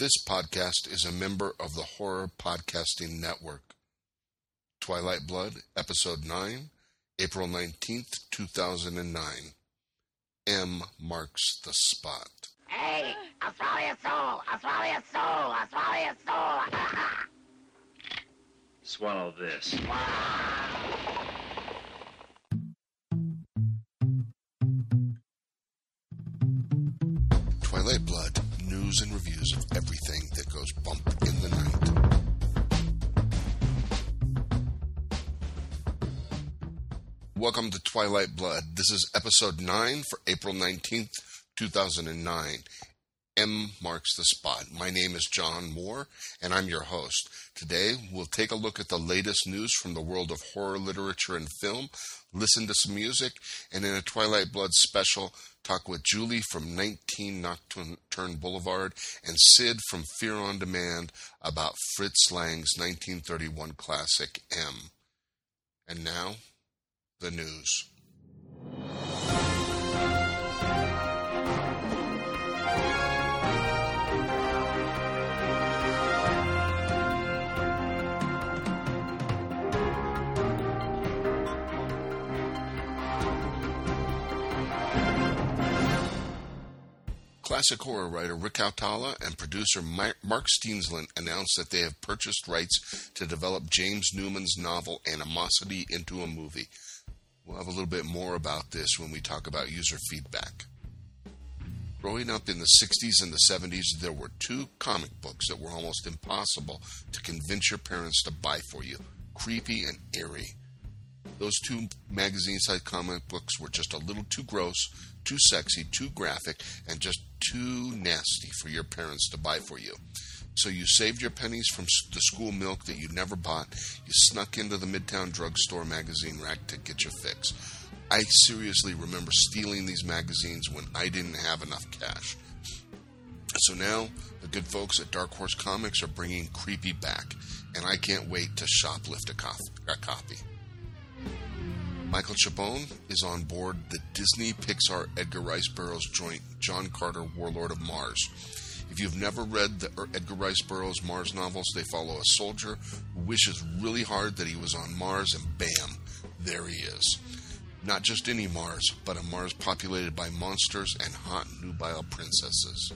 This podcast is a member of the Horror Podcasting Network. Twilight Blood, Episode 9, April 19th, 2009. M marks the spot. Hey, I'll swallow your soul. I'll swallow your soul. I'll swallow your soul. Swallow this. Twilight Blood, news and reviews of everything that goes bump in the night. Welcome to Twilight Blood. This is episode 9 for April 19th, 2009. M marks the spot. My name is John Moore, and I'm your host. Today, we'll take a look at the latest news from the world of horror literature and film, listen to some music, and in a Twilight Blood special, talk with Julie from 19 Nocturne Boulevard and Sid from Fear on Demand about Fritz Lang's 1931 classic, M. And now, the news. Classic horror writer Rick Autala and producer Mark Steensland announced that they have purchased rights to develop James Newman's novel Animosity into a movie. We'll have a little bit more about this when we talk about user feedback. Growing up in the 60s and the 70s, there were two comic books that were almost impossible to convince your parents to buy for you, Creepy and Eerie. Those two magazine-sized comic books were just a little too gross, too sexy, too graphic, and just too nasty for your parents to buy for you. So you saved your pennies from the school milk that you never bought. You snuck into the Midtown drugstore magazine rack to get your fix. I seriously remember stealing these magazines when I didn't have enough cash. So now, the good folks at Dark Horse Comics are bringing Creepy back, and I can't wait to shoplift a copy. Michael Chabon is on board the Disney-Pixar Edgar Rice Burroughs joint John Carter, Warlord of Mars. If you've never read the Edgar Rice Burroughs Mars novels, they follow a soldier who wishes really hard that he was on Mars, and bam, there he is. Not just any Mars, but a Mars populated by monsters and hot nubile princesses.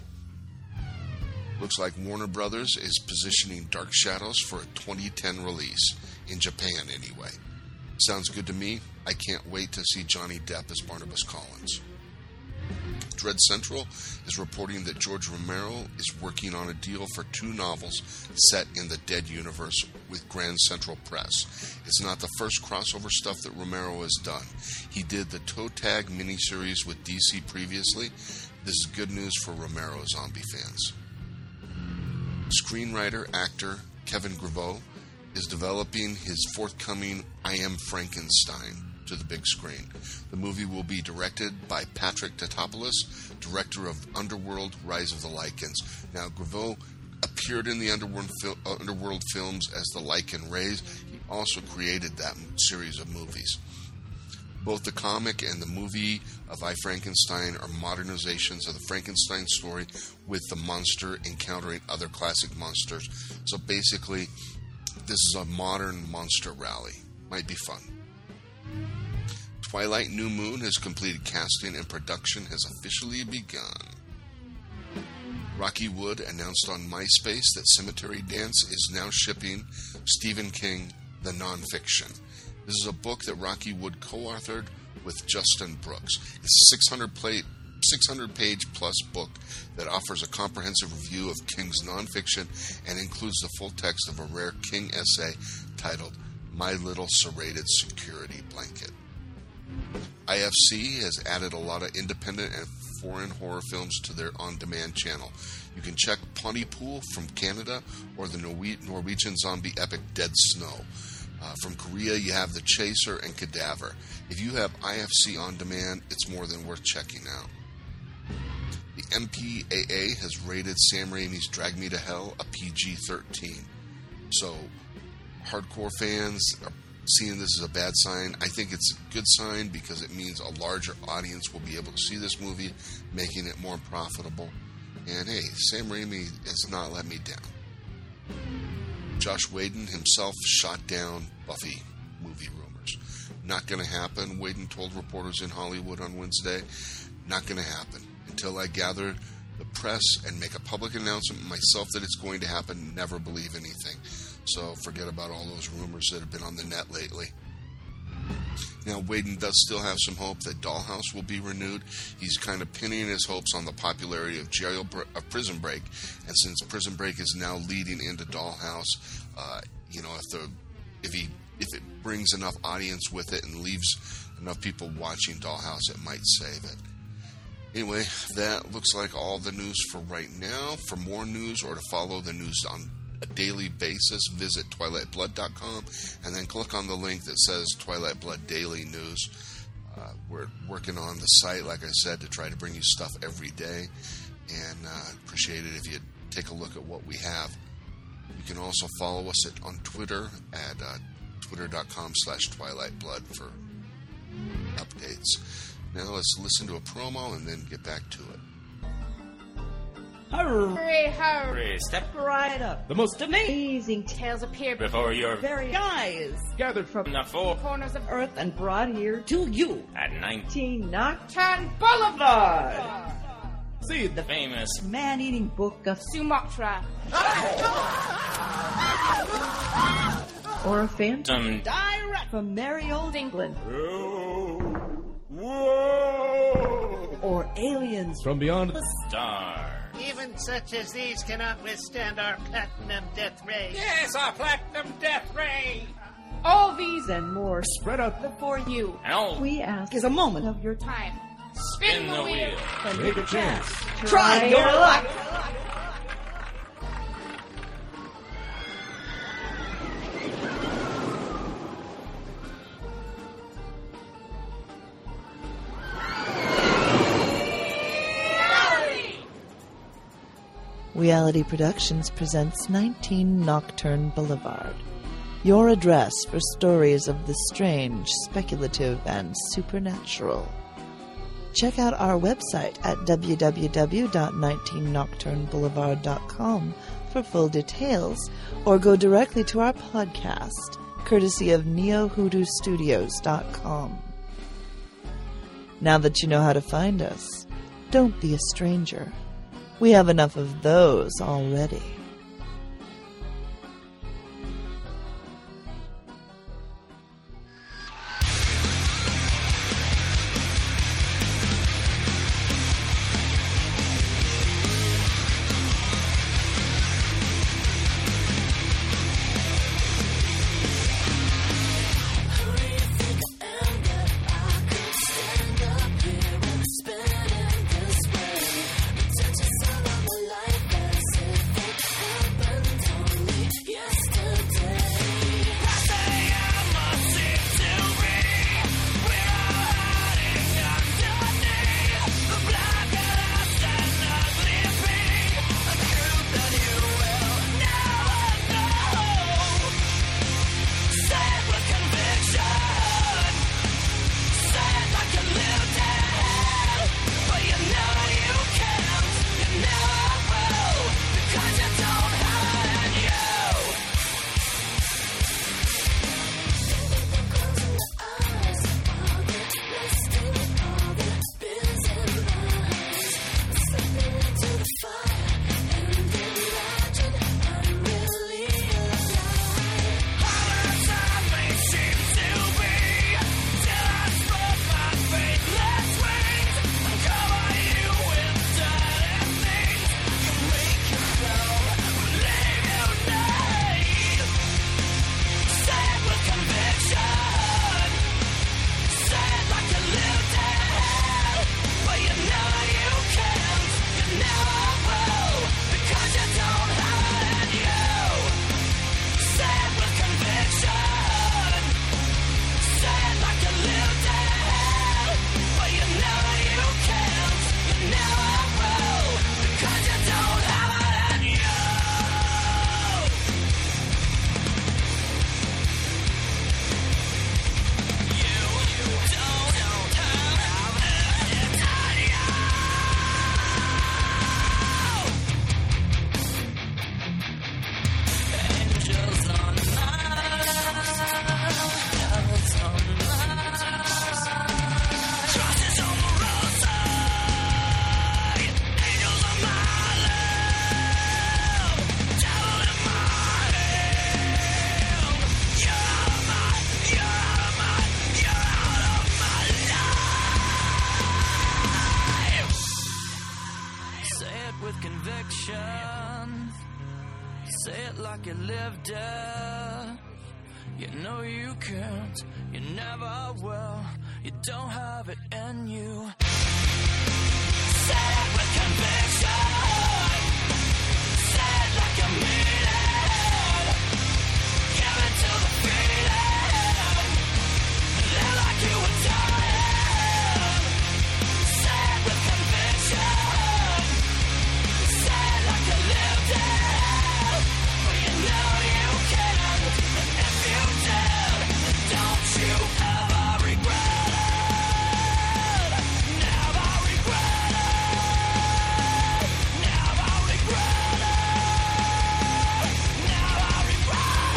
Looks like Warner Brothers is positioning Dark Shadows for a 2010 release, in Japan anyway. Sounds good to me. I can't wait to see Johnny Depp as Barnabas Collins. Dread Central is reporting that George Romero is working on a deal for 2 novels set in the Dead universe with Grand Central Press. It's not the first crossover stuff that Romero has done. He did the Toe Tag miniseries with DC previously. This is good news for Romero zombie fans. Screenwriter, actor Kevin Grevioux is developing his forthcoming I Am Frankenstein to the big screen. The movie will be directed by Patrick Tatopoulos, director of Underworld, Rise of the Lycans. Now, Grevioux appeared in the Underworld films as the Lycan Rays. He also created that series of movies. Both the comic and the movie of I, Frankenstein are modernizations of the Frankenstein story with the monster encountering other classic monsters. So basically, this is a modern monster rally. Might be fun. Twilight New Moon has completed casting and production has officially begun. Rocky Wood announced on MySpace that Cemetery Dance is now shipping Stephen King, The Nonfiction. This is a book that Rocky Wood co-authored with Justin Brooks. It's a 600-page plus book that offers a comprehensive review of King's nonfiction and includes the full text of a rare King essay titled My Little Serrated Security Blanket. IFC has added a lot of independent and foreign horror films to their on-demand channel. You can check Pontypool from Canada or the Norwegian zombie epic Dead Snow. From Korea, you have The Chaser and Cadaver. If you have IFC on demand, it's more than worth checking out. The MPAA has rated Sam Raimi's Drag Me to Hell a PG-13. So, hardcore fans are seeing this as a bad sign. I think it's a good sign because it means a larger audience will be able to see this movie, making it more profitable. And hey, Sam Raimi has not let me down. Josh Whedon himself shot down Buffy movie rumors. Not going to happen, Whedon told reporters in Hollywood on Wednesday. Not going to happen. Until I gather the press and make a public announcement myself that it's going to happen, never believe anything. So forget about all those rumors that have been on the net lately. Now, Whedon does still have some hope that Dollhouse will be renewed. He's kind of pinning his hopes on the popularity of Prison Break, and since Prison Break is now leading into Dollhouse, if it brings enough audience with it and leaves enough people watching Dollhouse, it might save it. Anyway, that looks like all the news for right now. For more news or to follow the news on a daily basis, visit twilightblood.com and then click on the link that says Twilight Blood Daily News. We're working on the site, like I said, to try to bring you stuff every day, and appreciate it if you take a look at what we have. You can also follow us on Twitter at twitter.com/twilightblood for updates. Now let's listen to a promo and then get back to it. Hurry, hurry, Step right up. The most amazing Tales appear before your very eyes gathered from the four corners of earth and brought here to you. at 19 Nocturne Boulevard. See the famous man-eating book of Sumatra. or a phantom some direct from merry old England. Or aliens From beyond the star. Even such as these cannot withstand our platinum death ray. Yes, our platinum death ray. All these and more spread out before you. And all we ask is a moment of your time. Time. Spin the wheel. take a chance. Try your luck. Reality Productions presents 19 Nocturne Boulevard, your address for stories of the strange, speculative, and supernatural. Check out our website at www.19nocturneboulevard.com for full details, or go directly to our podcast, courtesy of neohoodoostudios.com. Now that you know how to find us, don't be a stranger. We have enough of those already. Say it like you lived it. You know you can't, you never will. You don't have it in you. Say it with conviction. Say it like you mean it. Give it to the feeling. Live like you were dying. Say it with conviction. Say it like you lived it. But you know you can't. And if you did, don't you ever regret it. Never regret it. Never regret it. Never regret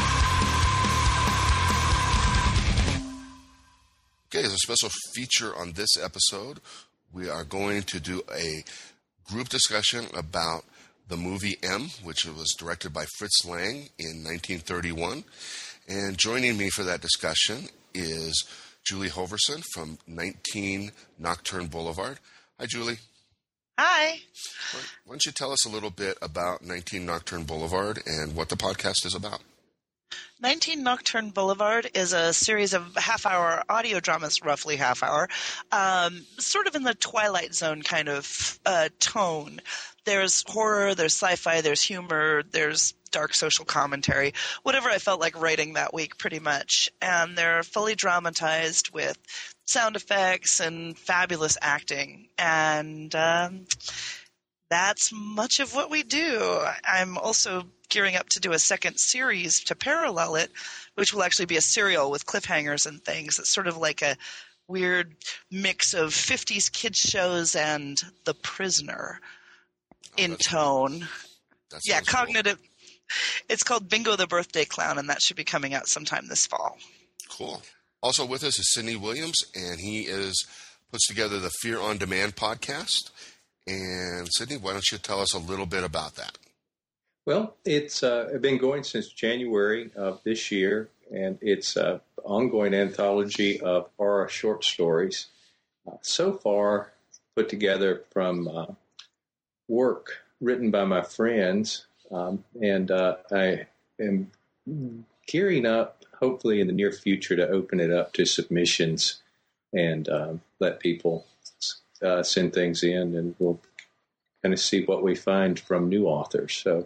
it. Okay, as a special feature on this episode, we are going to do a group discussion about the movie M, which was directed by Fritz Lang in 1931. And joining me for that discussion is Julie Hoverson from 19 Nocturne Boulevard. Hi, Julie. Hi. Why don't you tell us a little bit about 19 Nocturne Boulevard and what the podcast is about? 19 Nocturne Boulevard is a series of half-hour audio dramas, roughly half-hour, sort of in the Twilight Zone kind of tone. There's horror, there's sci-fi, there's humor, there's dark social commentary, whatever I felt like writing that week pretty much. And they're fully dramatized with sound effects and fabulous acting. And that's much of what we do. I'm also gearing up to do a second series to parallel it, which will actually be a serial with cliffhangers and things. It's sort of like a weird mix of 50s kids shows and The Prisoner in tone. Yeah, cognitive. Cool. It's called Bingo the Birthday Clown, and that should be coming out sometime this fall. Cool. Also with us is Sidney Williams, and he puts together the Fear on Demand podcast. And Sidney, why don't you tell us a little bit about that? Well, it's been going since January of this year, and it's an ongoing anthology of horror short stories. So far, put together from work written by my friends, and I am gearing up, hopefully in the near future, to open it up to submissions and let people send things in, and we'll kind of see what we find from new authors. So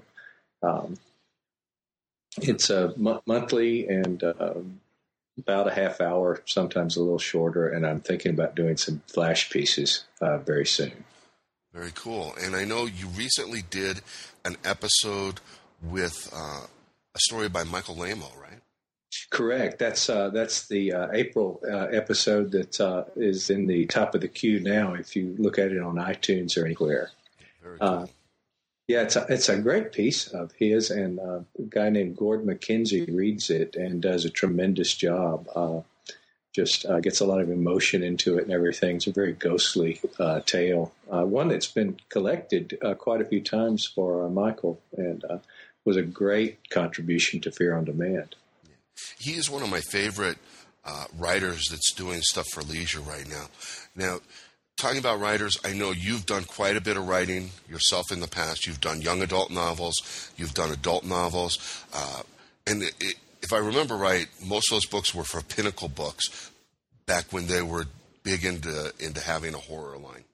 it's monthly and about a half hour, sometimes a little shorter, and I'm thinking about doing some flash pieces very soon. Very cool. And I know you recently did an episode with a story by Michael Lamo, right? Correct. That's the April episode that is in the top of the queue now if you look at it on iTunes or anywhere. Very cool. Yeah, it's a great piece of his, and a guy named Gord McKenzie reads it and does a tremendous job. Just gets a lot of emotion into it and everything. It's a very ghostly tale, one that's been collected quite a few times for Michael, and was a great contribution to Fear on Demand. He is one of my favorite writers that's doing stuff for leisure right now. Now, talking about writers, I know you've done quite a bit of writing yourself in the past. You've done young adult novels. You've done adult novels. And if I remember right, most of those books were for Pinnacle Books back when they were big into having a horror line.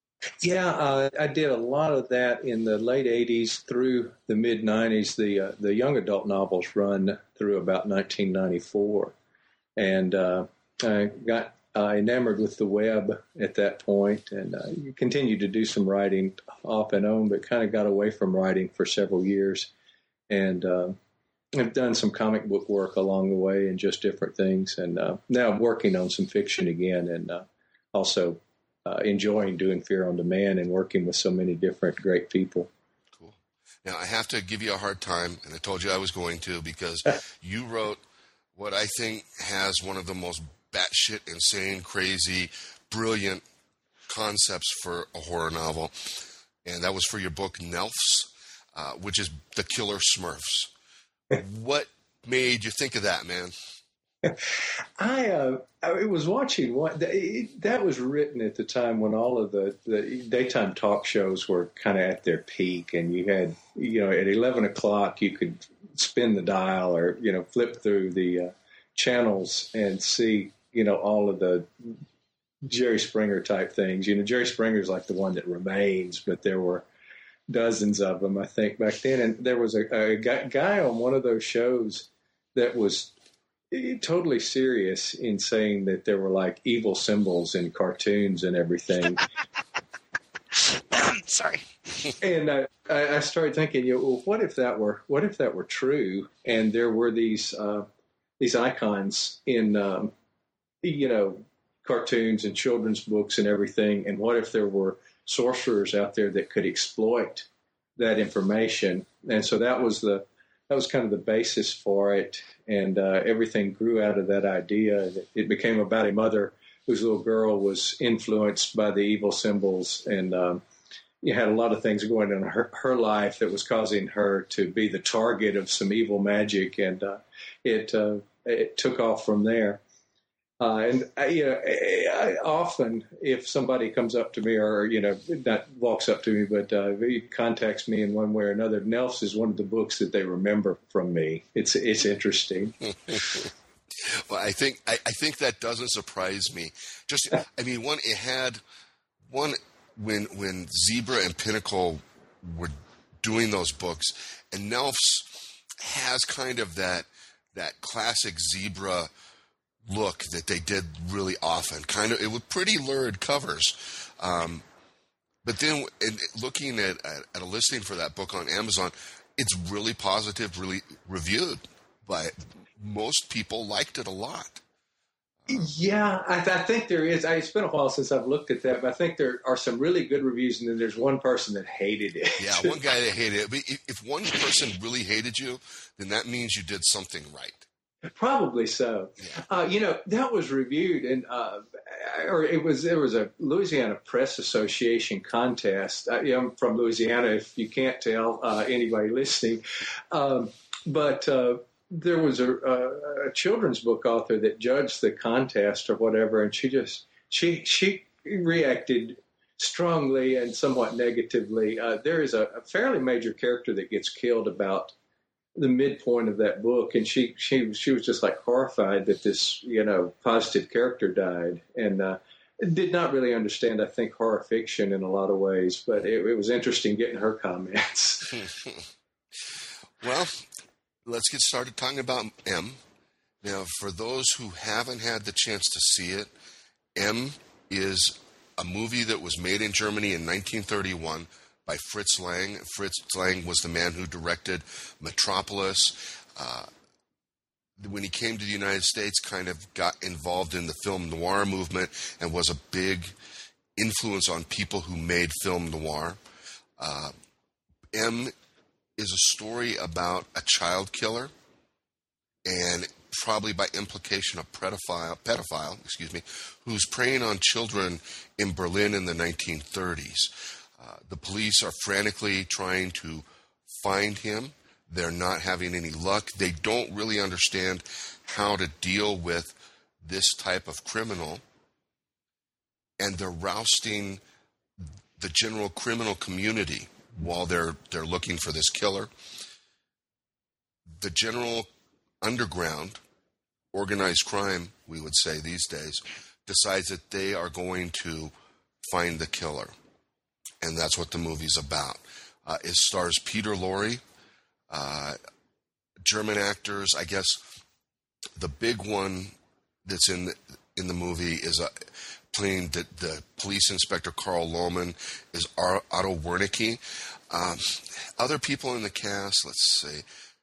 Yeah, I did a lot of that in the late 80s through the mid-90s. The young adult novels run through about 1994. And I got enamored with the web at that point, and continued to do some writing off and on, but kind of got away from writing for several years. And I've done some comic book work along the way and just different things. And now I'm working on some fiction again, and also enjoying doing Fear on Demand and working with so many different great people. Cool. Now, I have to give you a hard time, and I told you I was going to, because you wrote what I think has one of the most batshit, insane, crazy, brilliant concepts for a horror novel. And that was for your book, Nelfs, which is The Killer Smurfs. What made you think of that, man? I was watching one that was written at the time when all of the daytime talk shows were kind of at their peak, and you had, at 11 o'clock you could spin the dial or, flip through the channels and see, all of the Jerry Springer type things. Jerry Springer's like the one that remains, but there were dozens of them, I think, back then. And there was a guy on one of those shows that was totally serious in saying that there were like evil symbols in cartoons and everything. Sorry. And I started thinking, well, what if that were true? And there were these icons in cartoons and children's books and everything. And what if there were sorcerers out there that could exploit that information? And so that was kind of the basis for it. And everything grew out of that idea. It became about a mother whose little girl was influenced by the evil symbols, and you had a lot of things going on in her life that was causing her to be the target of some evil magic, and it took off from there. And I often, if somebody comes up to me or, not walks up to me, but he contacts me in one way or another, Nelf's is one of the books that they remember from me. It's interesting. Well, I think that doesn't surprise me. When Zebra and Pinnacle were doing those books, and Nelf's has kind of that classic Zebra look that they did really often. It was pretty lurid covers. But then looking at a listing for that book on Amazon, it's really positive, really reviewed. But most people liked it a lot. Yeah, I think there is. It's been a while since I've looked at that, but I think there are some really good reviews, and then there's one person that hated it. Yeah, one guy that hated it. But if one person really hated you, then that means you did something right. Probably so. Yeah. That was reviewed, and there was a Louisiana Press Association contest. I'm from Louisiana, if you can't tell, anybody listening. But there was a children's book author that judged the contest or whatever, and she reacted strongly and somewhat negatively. There is a fairly major character that gets killed about the midpoint of that book, and she was just like horrified that this positive character died, and did not really understand, I think, horror fiction in a lot of ways, but it was interesting getting her comments. Well, let's get started talking about M. Now, for those who haven't had the chance to see it, M is a movie that was made in Germany in 1931 by Fritz Lang. Fritz Lang was the man who directed Metropolis. When he came to the United States, kind of got involved in the film noir movement and was a big influence on people who made film noir. M is a story about a child killer, and probably by implication a pedophile, who's preying on children in Berlin in the 1930s. The police are frantically trying to find him. They're not having any luck. They don't really understand how to deal with this type of criminal. And they're rousting the general criminal community while they're looking for this killer. The general underground, organized crime, we would say these days, decides that they are going to find the killer. And that's what the movie's about. It stars Peter Lorre, German actors. I guess the big one that's in the movie is playing the police inspector Karl Lohmann is Otto Wernicke. Other people in the cast, let's see.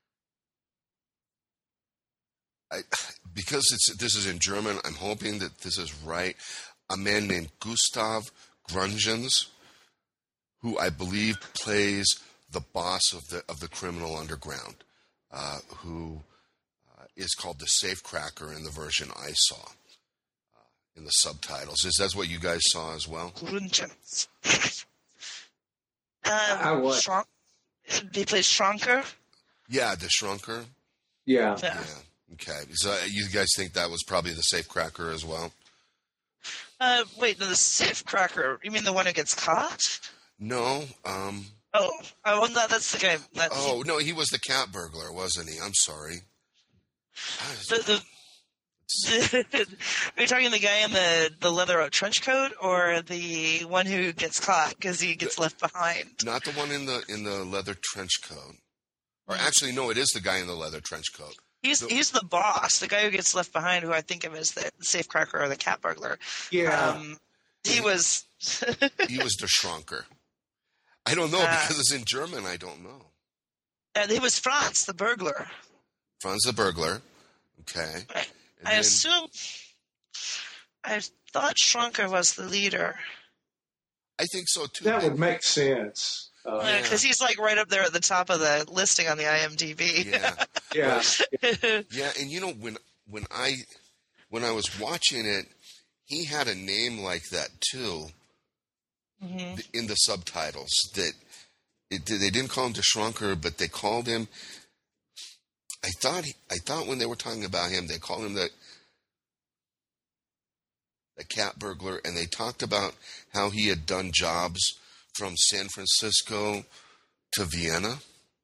Because this is in German, I'm hoping that this is right. A man named Gustav Gründgens, who I believe plays the boss of the criminal underground, who is called the Safecracker in the version I saw in the subtitles. Is that what you guys saw as well? Gründgens. He plays Schranker? Yeah, the Schranker. Yeah. Okay, so you guys think that was probably the safecracker as well? Wait, no, the safecracker. You mean the one who gets caught? No. Well, no, that's the guy. No, he was the cat burglar, wasn't he? I'm sorry. Are you talking the guy in the leather trench coat, or the one who gets caught because he gets left behind? Not the one in the leather trench coat. Or actually, no, it is the guy in the leather trench coat. He's the boss, the guy who gets left behind, who I think of as the safecracker or the cat burglar. Yeah. He was He was der Schranker. I don't know because it's in German. I don't know. And he was Franz, the burglar. Franz the burglar. Okay. I thought Schranker was the leader. I think so too. That would make sense. Because he's like right up there at the top of the listing on the IMDb. Yeah. Yeah, and when I was watching it, he had a name like that too. Mm-hmm. In the subtitles, they didn't call him der Schranker, but they called him. I thought when they were talking about him, they called him the cat burglar, and they talked about how he had done jobs from San Francisco to Vienna.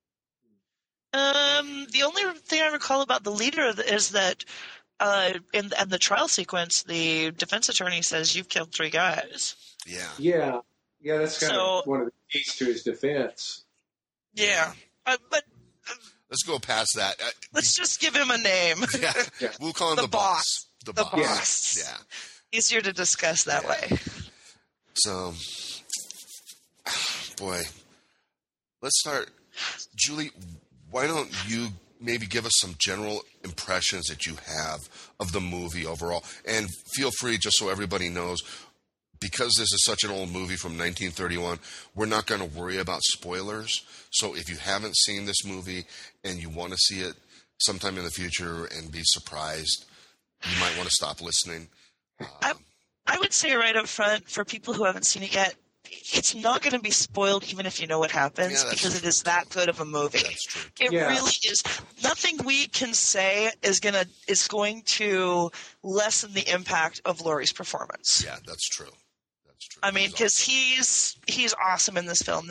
The only thing I recall about the leader is that in the trial sequence, the defense attorney says, "You've killed 3 guys." Yeah. That's kind of one of the keys to his defense. Yeah, but let's go past that. Let's just give him a name. Yeah. We'll call him the boss. The boss. Yeah. Easier to discuss that way. So, boy, let's start. Julie, why don't you maybe give us some general impressions that you have of the movie overall? And feel free, just so everybody knows, because this is such an old movie from 1931, we're not going to worry about spoilers. So if you haven't seen this movie and you want to see it sometime in the future and be surprised, you might want to stop listening. I would say right up front, for people who haven't seen it yet, it's not going to be spoiled even if you know what happens, because it is that good of a movie. That's true. It really is. Nothing we can say is going to lessen the impact of Laurie's performance. Yeah, that's true. I mean, because he's awesome in this film.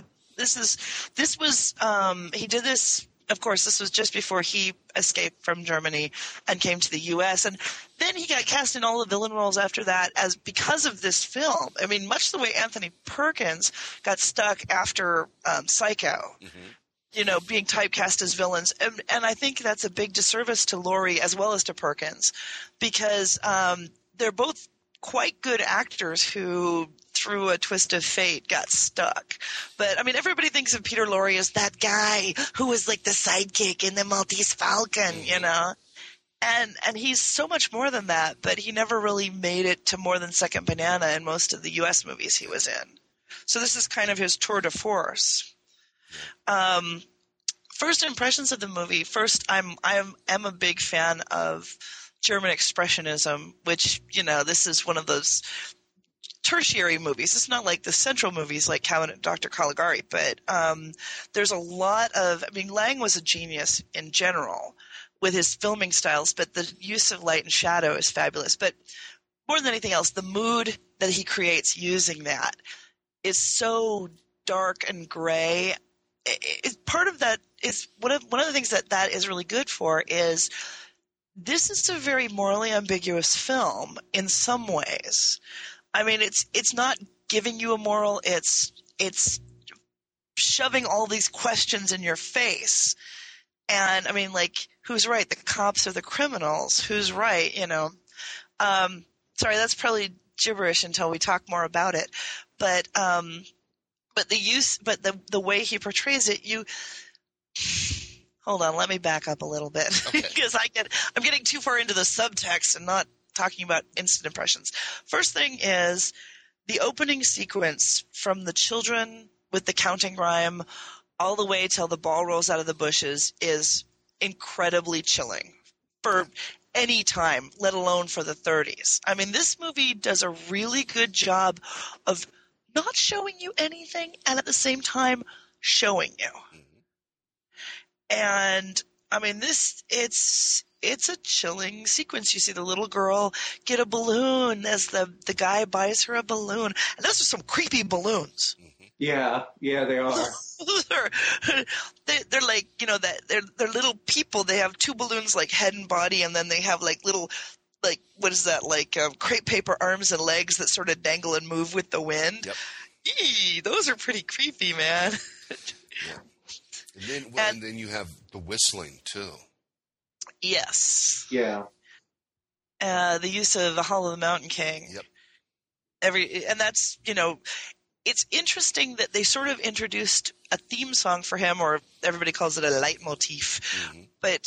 He did this. Of course, this was just before he escaped from Germany and came to the U.S. And then he got cast in all the villain roles after that because of this film. I mean, much the way Anthony Perkins got stuck after Psycho, being typecast as villains. And I think that's a big disservice to Laurie as well as to Perkins, because they're both quite good actors who, through a twist of fate, got stuck. But, I mean, everybody thinks of Peter Lorre as that guy who was like the sidekick in the Maltese Falcon, And he's so much more than that, but he never really made it to more than second banana in most of the U.S. movies he was in. So this is kind of his tour de force. First impressions of the movie. First, I'm a big fan of German Expressionism, which, this is one of those tertiary movies. It's not like the central movies like Count and Dr. Caligari, but there's a lot of – Lang was a genius in general with his filming styles, but the use of light and shadow is fabulous. But more than anything else, the mood that he creates using that is so dark and gray. Part of that is – one of the things that is really good for is – this is a very morally ambiguous film in some ways. I mean, it's not giving you a moral. It's shoving all these questions in your face. And, I mean, like, who's right? The cops or the criminals? Who's right? Sorry, that's probably gibberish until we talk more about it. But the way he portrays it, hold on, let me back up a little bit, because I'm getting too far into the subtext and not talking about instant impressions. First thing is the opening sequence from the children with the counting rhyme all the way till the ball rolls out of the bushes is incredibly chilling for any time, let alone for the 30s. I mean, this movie does a really good job of not showing you anything and at the same time showing you. And I mean, it's it's a chilling sequence. You see the little girl get a balloon as the guy buys her a balloon. And those are some creepy balloons. Yeah, they are. They're like, they're little people. They have two balloons like head and body, and then they have like little, like, what is that, like crepe paper arms and legs that sort of dangle and move with the wind. Yep. Eee, those are pretty creepy, man. Yeah. And then you have the whistling too. Yes. Yeah. The use of the Hall of the Mountain King. Yep. And that's, it's interesting that they sort of introduced a theme song for him, or everybody calls it a leitmotif, but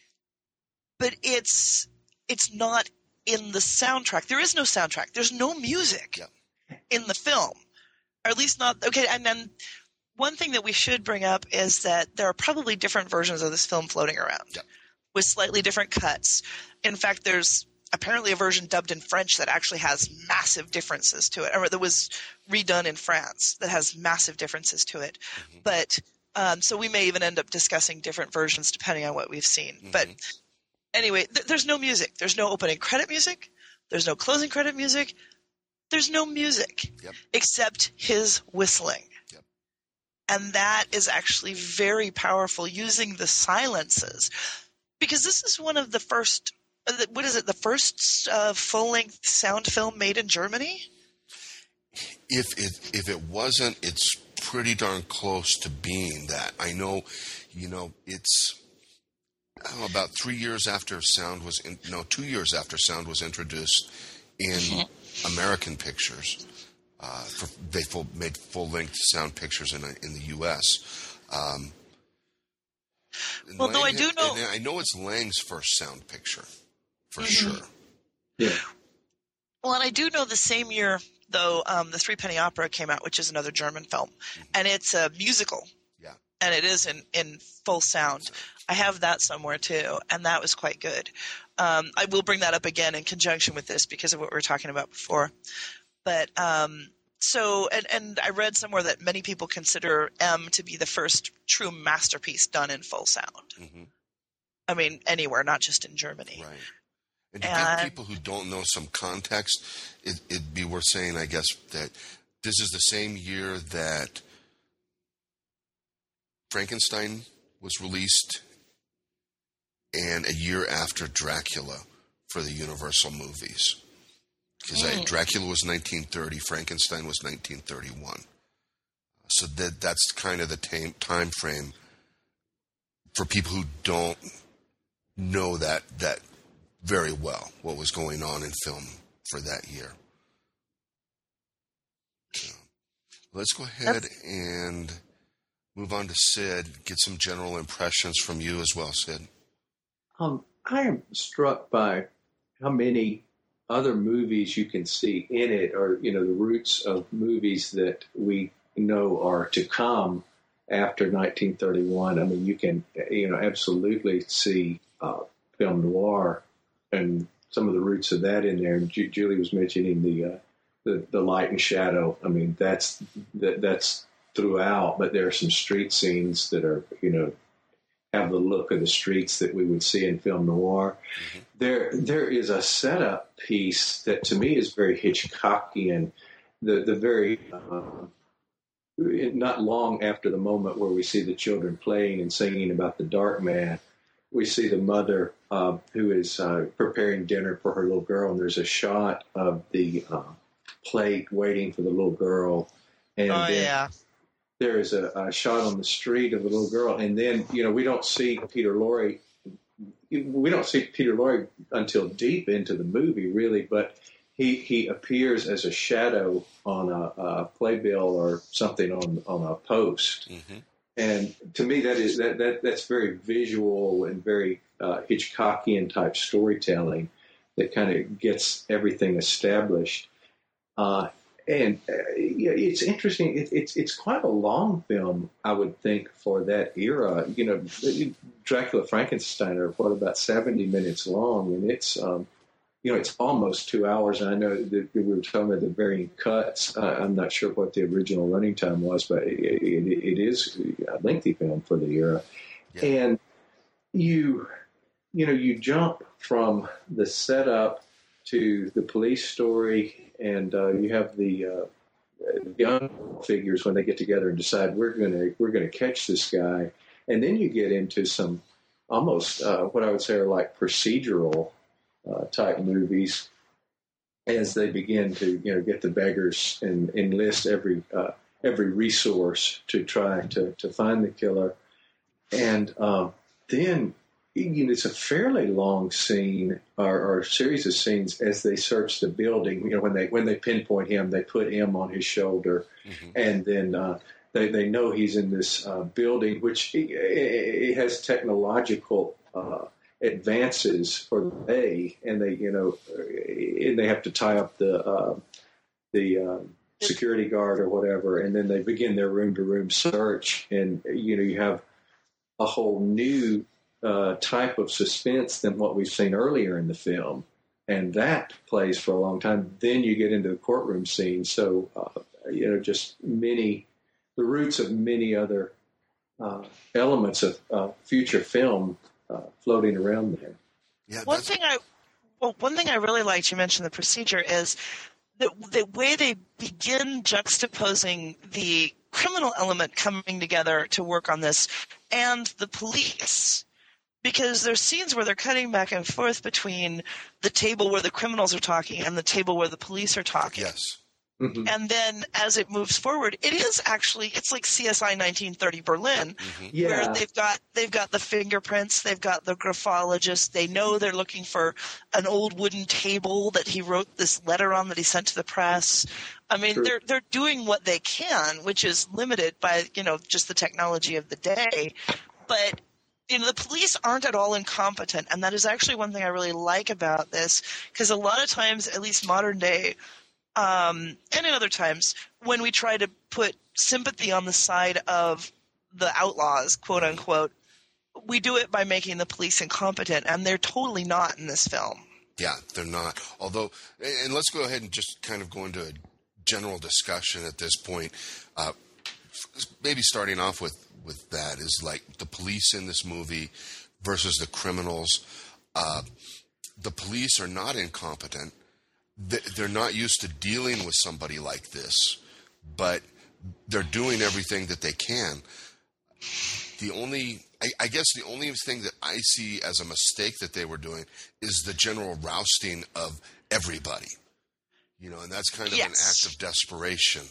it's not in the soundtrack. There is no soundtrack. There's no music in the film, or at least not. Okay, and then one thing that we should bring up is that there are probably different versions of this film floating around with slightly different cuts. In fact, there's apparently a version dubbed in French that actually has massive differences to it, or that was redone in France that has massive differences to it. But so we may even end up discussing different versions depending on what we've seen. But anyway, there's no music. There's no opening credit music. There's no closing credit music. There's no music except his whistling. And that is actually very powerful, using the silences, because this is one of the first – what is it, the first full-length sound film made in Germany? If it wasn't, it's pretty darn close to being that. I know, it's about 3 years after sound was 2 years after sound was introduced in American pictures. They made full-length sound pictures in the U.S. Well, though I do know, I know it's Lang's first sound picture. For sure. Yeah. Well, and I do know the same year, though, the Threepenny Opera came out, which is another German film, and it's a musical. Yeah. And it is in full sound. I have that somewhere too, and that was quite good. I will bring that up again in conjunction with this because of what we were talking about before. But so, and I read somewhere that many people consider M to be the first true masterpiece done in full sound. I mean, anywhere, not just in Germany. Right. And to give people who don't know some context, it'd be worth saying, I guess, that this is the same year that Frankenstein was released, and a year after Dracula for the Universal movies. Because Dracula was 1930, Frankenstein was 1931. So that's kind of the time frame for people who don't know that very well, what was going on in film for that year. So, let's go ahead and move on to Sid, get some general impressions from you as well, Sid. I am struck by how many other movies you can see in it, or, the roots of movies that we know are to come after 1931. I mean, you can, absolutely see film noir and some of the roots of that in there. Julie was mentioning the light and shadow. I mean, that's throughout, but there are some street scenes that are, have the look of the streets that we would see in film noir. There is a setup piece that to me is very Hitchcockian. The very not long after the moment where we see the children playing and singing about the Dark Man, we see the mother who is preparing dinner for her little girl, and there's a shot of the plate waiting for the little girl. And there is a shot on the street of the little girl, and then we don't see Peter Lorre. We don't see Peter Lorre until deep into the movie, really, but he appears as a shadow on a playbill or something on a post. And to me, that's very visual and very Hitchcockian type storytelling that kind of gets everything established. It's interesting. It's quite a long film, I would think, for that era. Dracula, Frankenstein are about 70 minutes long, and it's it's almost 2 hours. And I know that we were talking about the varying cuts. I'm not sure what the original running time was, but it is a lengthy film for the era. Yeah. And you jump from the setup to the police story, and you have the young figures when they get together and decide we're gonna catch this guy, and then you get into some almost what I would say are like procedural type movies as they begin to get the beggars and enlist every resource to try to find the killer, and then it's a fairly long scene or series of scenes as they search the building. When they pinpoint him, they put M on his shoulder, and then they know he's in this building, which it has technological advances for the day, and they have to tie up the security guard or whatever, and then they begin their room-to-room search, and you have a whole new type of suspense than what we've seen earlier in the film, and that plays for a long time. Then you get into the courtroom scene, so just the roots of many other elements of future film floating around there. Yeah, one thing I really liked, you mentioned the procedure, is the way they begin juxtaposing the criminal element coming together to work on this and the police. Because there's scenes where they're cutting back and forth between the table where the criminals are talking and the table where the police are talking. Yes. Mm-hmm. And then as it moves forward, it's like CSI 1930 Berlin, where they've got the fingerprints, they've got the graphologist, they know they're looking for an old wooden table that he wrote this letter on that he sent to the press. I mean, they're doing what they can, which is limited by, just the technology of the day. But the police aren't at all incompetent, and that is actually one thing I really like about this, because a lot of times, at least modern day, and in other times, when we try to put sympathy on the side of the outlaws, quote unquote, we do it by making the police incompetent, and they're totally not in this film. Yeah, they're not. Although, and let's go ahead and just kind of go into a general discussion at this point. Maybe starting off with that is like the police in this movie versus the criminals. The police are not incompetent. They're not used to dealing with somebody like this, but they're doing everything that they can. I guess the only thing that I see as a mistake that they were doing is the general rousting of everybody, and that's kind of an act of desperation.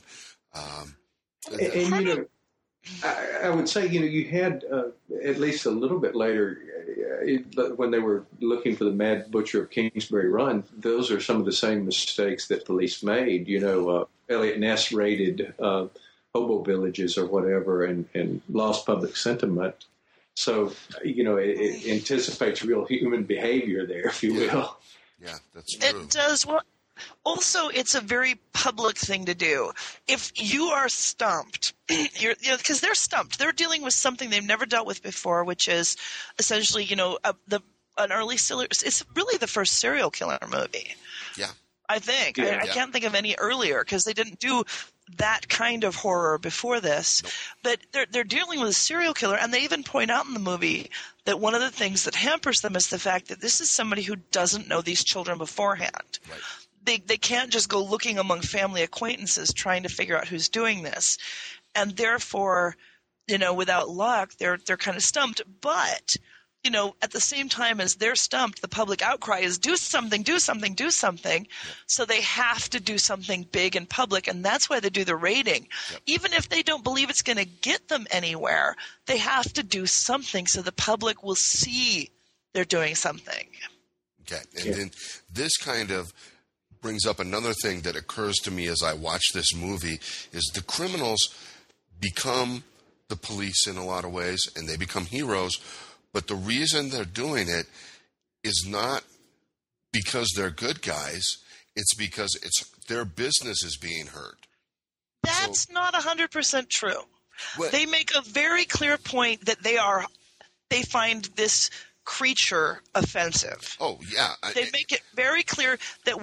I would say, you had at least a little bit later, when they were looking for the Mad Butcher of Kingsbury Run, those are some of the same mistakes that police made. Elliot Ness raided hobo villages or whatever and lost public sentiment. So, it anticipates real human behavior there, if you will. Yeah, that's true. It does. Well, also, it's a very public thing to do. If you are stumped, because they're stumped. They're dealing with something they've never dealt with before, which is essentially, an early serial. It's really the first serial killer movie. Yeah, I think. Yeah. I can't think of any earlier because they didn't do that kind of horror before this. Nope. But they're dealing with a serial killer, and they even point out in the movie that one of the things that hampers them is the fact that this is somebody who doesn't know these children beforehand. Right. They can't just go looking among family acquaintances trying to figure out who's doing this. And therefore, without luck, they're kind of stumped. But, at the same time as they're stumped, the public outcry is do something, do something, do something. Yep. So they have to do something big and public, and that's why they do the raiding. Yep. Even if they don't believe it's going to get them anywhere, they have to do something so the public will see they're doing something. Okay, and then this kind of brings up another thing that occurs to me as I watch this movie is the criminals become the police in a lot of ways, and they become heroes, but the reason they're doing it is not because they're good guys, it's because their business is being hurt. That's not 100% true. They make a very clear point that they find this creature offensive. Oh, yeah. They make it very clear that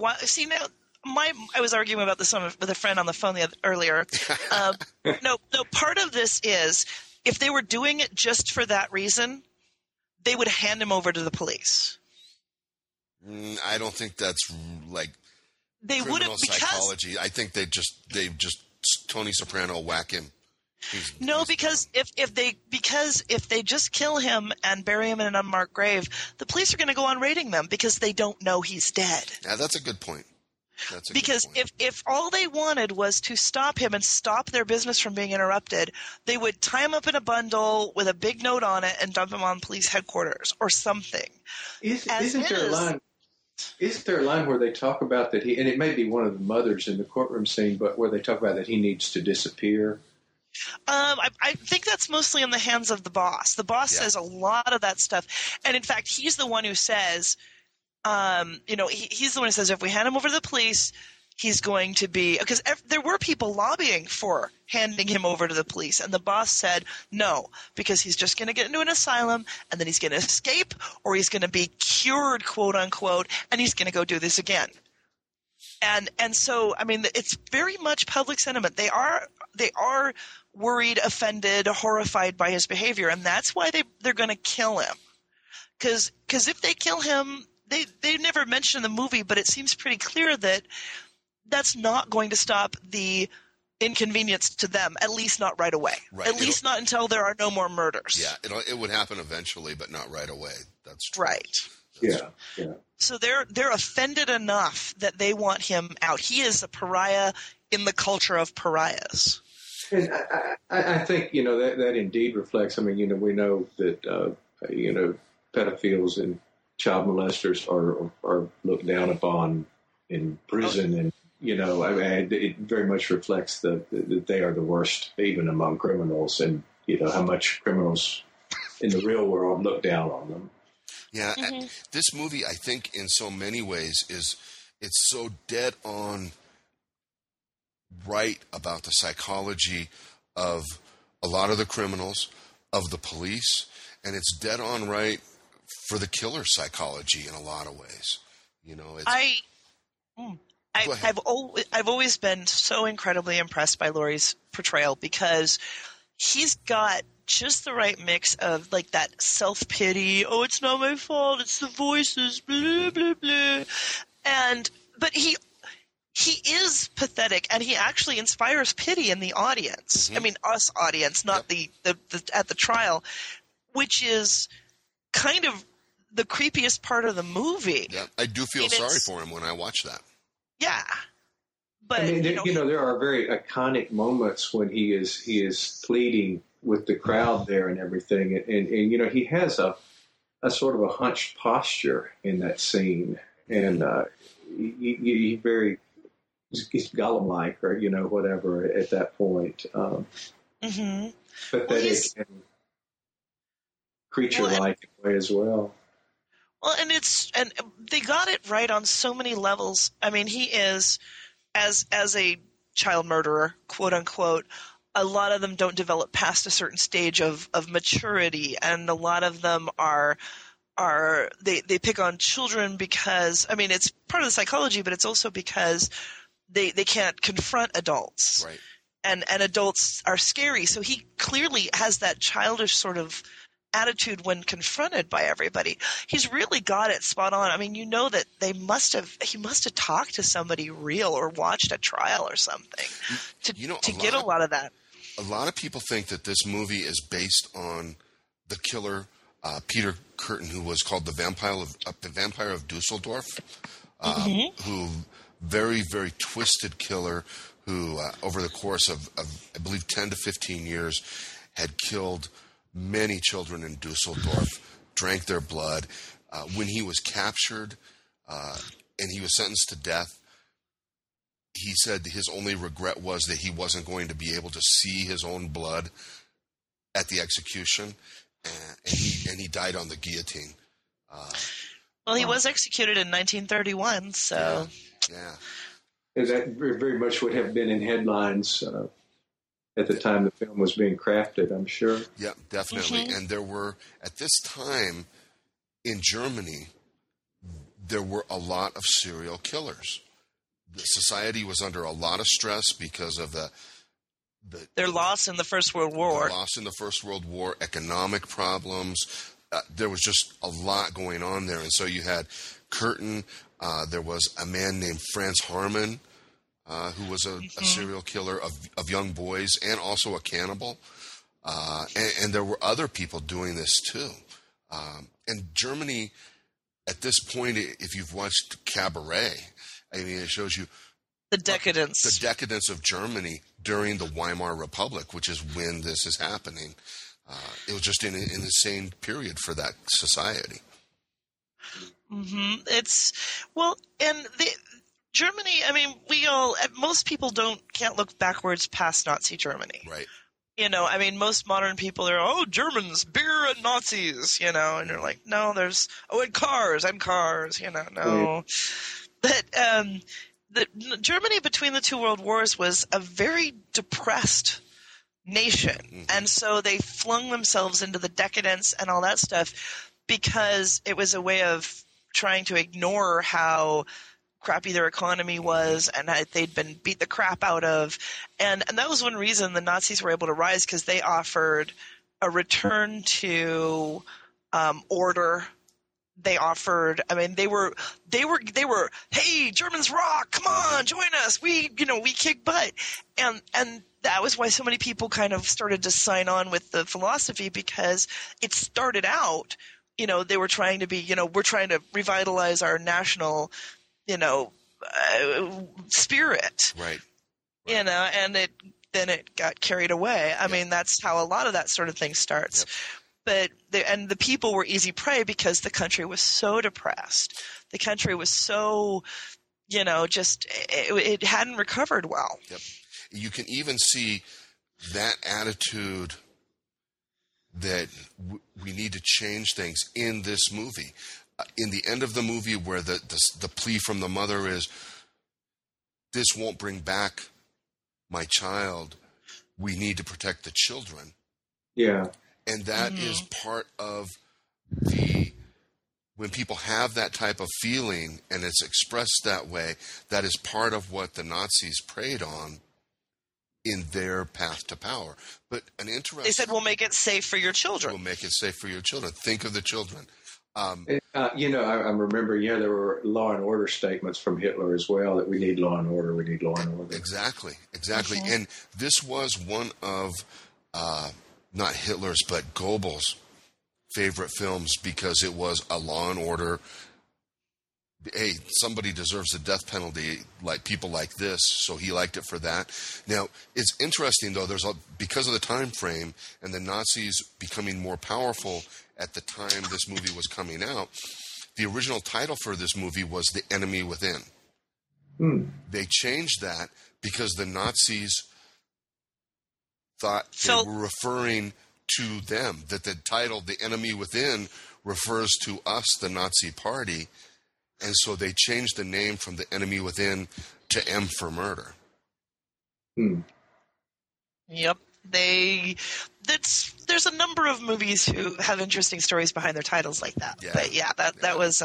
I was arguing about this with a friend on the phone earlier. No, part of this is if they were doing it just for that reason, they would hand him over to the police. I don't think that's like They would criminal have, because psychology. I think they just Tony Soprano whack him. because if they just kill him and bury him in an unmarked grave, the police are going to go on raiding them because they don't know he's dead. Yeah, that's a good point. Because if all they wanted was to stop him and stop their business from being interrupted, they would tie him up in a bundle with a big note on it and dump him on police headquarters or something. Isn't there a line where they talk about that and it may be one of the mothers in the courtroom scene, but where they talk about that he needs to disappear? I think that's mostly in the hands of the boss. The boss says a lot of that stuff. And in fact, he's the one who says, he's the one who says if we hand him over to the police, he's going to be – because there were people lobbying for handing him over to the police. And the boss said no, because he's just going to get into an asylum and then he's going to escape or he's going to be cured, quote unquote, and he's going to go do this again. And so, I mean, it's very much public sentiment. They are worried, offended, horrified by his behavior, and that's why they're going to kill him. Because if they kill him, they never mention in the movie, but it seems pretty clear that that's not going to stop the inconvenience to them, at least not right away. Right. At least not until there are no more murders. Yeah, it would happen eventually, but not right away. That's true. Right. Yeah. So they're offended enough that they want him out. He is a pariah in the culture of pariahs. And I think, that indeed reflects, we know that, pedophiles and child molesters are looked down upon in prison. And, it very much reflects that they are the worst, even among criminals, and, how much criminals in the real world look down on them. Yeah, this movie, I think, in so many ways, it's so dead on right about the psychology of a lot of the criminals, of the police, and it's dead on right for the killer psychology in a lot of ways. I've always been so incredibly impressed by Laurie's portrayal because he's got just the right mix of like that self-pity, oh, it's not my fault, it's the voices, blah, blah, blah. But he is pathetic, and he actually inspires pity in the audience. Mm-hmm. I mean, us audience, not the at the trial, which is kind of the creepiest part of the movie. Yeah, I do feel sorry for him when I watch that. Yeah. But there are very iconic moments when he is pleading with the crowd there and everything, and he has a sort of a hunched posture in that scene, and he's Gollum-like, or whatever at that point. Pathetic and creature-like in a way as well. Well, and they got it right on so many levels. I mean, he is as a child murderer, quote unquote. A lot of them don't develop past a certain stage of maturity, and a lot of them they pick on children because, I mean, it's part of the psychology, but it's also because they can't confront adults. Right. And adults are scary. So he clearly has that childish sort of attitude when confronted by everybody. He's really got it spot on. I mean, that he must have talked to somebody real or watched a trial or something to get a lot of that. A lot of people think that this movie is based on the killer Peter Kürten, who was called the Vampire of Dusseldorf, who very, very twisted killer who over the course of I believe 10 to 15 years had killed many children in Dusseldorf, drank their blood. When he was captured and he was sentenced to death, he said his only regret was that he wasn't going to be able to see his own blood at the execution, and he died on the guillotine. Well, he was executed in 1931, so... Yeah. And that very much would have been in headlines at the time the film was being crafted, I'm sure. Yeah, definitely. Mm-hmm. And there were, at this time, in Germany, there were a lot of serial killers. The society was under a lot of stress because of their loss in the First World War. Their loss in the First World War, economic problems, there was just a lot going on there. And so you had Curtin. There was a man named Franz Harmon, who was a serial killer of young boys and also a cannibal. And there were other people doing this too. And Germany, at this point, if you've watched Cabaret, I mean, it shows you the decadence. The decadence of Germany during the Weimar Republic, which is when this is happening. It was just in an insane period for that society. Mm-hmm. Germany, I mean, most people can't look backwards past Nazi Germany. Right. You know, I mean, most modern people are, Germans, beer and Nazis, you know, and you're like, no, and cars, you know, no. But Germany between the two world wars was a very depressed nation. Mm-hmm. And so they flung themselves into the decadence and all that stuff because it was a way of trying to ignore how crappy their economy was and they'd been beat the crap out of. And that was one reason the Nazis were able to rise, because they offered a return to order. They offered, I mean, they were, hey, Germans rock, come on, join us. We kick butt. And that was why so many people kind of started to sign on with the philosophy, because it started out, you know, they were trying to be, you know, we're trying to revitalize our national, you know, spirit. Right. You know, and then it got carried away. I mean, that's how a lot of that sort of thing starts. Yep. But the people were easy prey because the country was so depressed. The country was so, you know, just it hadn't recovered well. Yep. You can even see that attitude that we need to change things in this movie. In the end of the movie, where the plea from the mother is, this won't bring back my child. We need to protect the children. Yeah. And that is part of when people have that type of feeling and it's expressed that way, that is part of what the Nazis preyed on in their path to power. But they said, we'll make it safe for your children. We'll make it safe for your children. Think of the children. You know, I remember, there were law and order statements from Hitler as well, that we need law and order, we need law and order. Exactly. And this was one of, not Hitler's, but Goebbels' favorite films, because it was a law and order. Hey, somebody deserves the death penalty, like people like this, so he liked it for that. Now, it's interesting, though, because of the time frame and the Nazis becoming more powerful at the time this movie was coming out, the original title for this movie was The Enemy Within. They changed that because the Nazis thought they were referring to them, that the title, The Enemy Within, refers to us, the Nazi Party, and so they changed the name from The Enemy Within to M for Murder. Yep. There's a number of movies who have interesting stories behind their titles like that. Yeah. But that was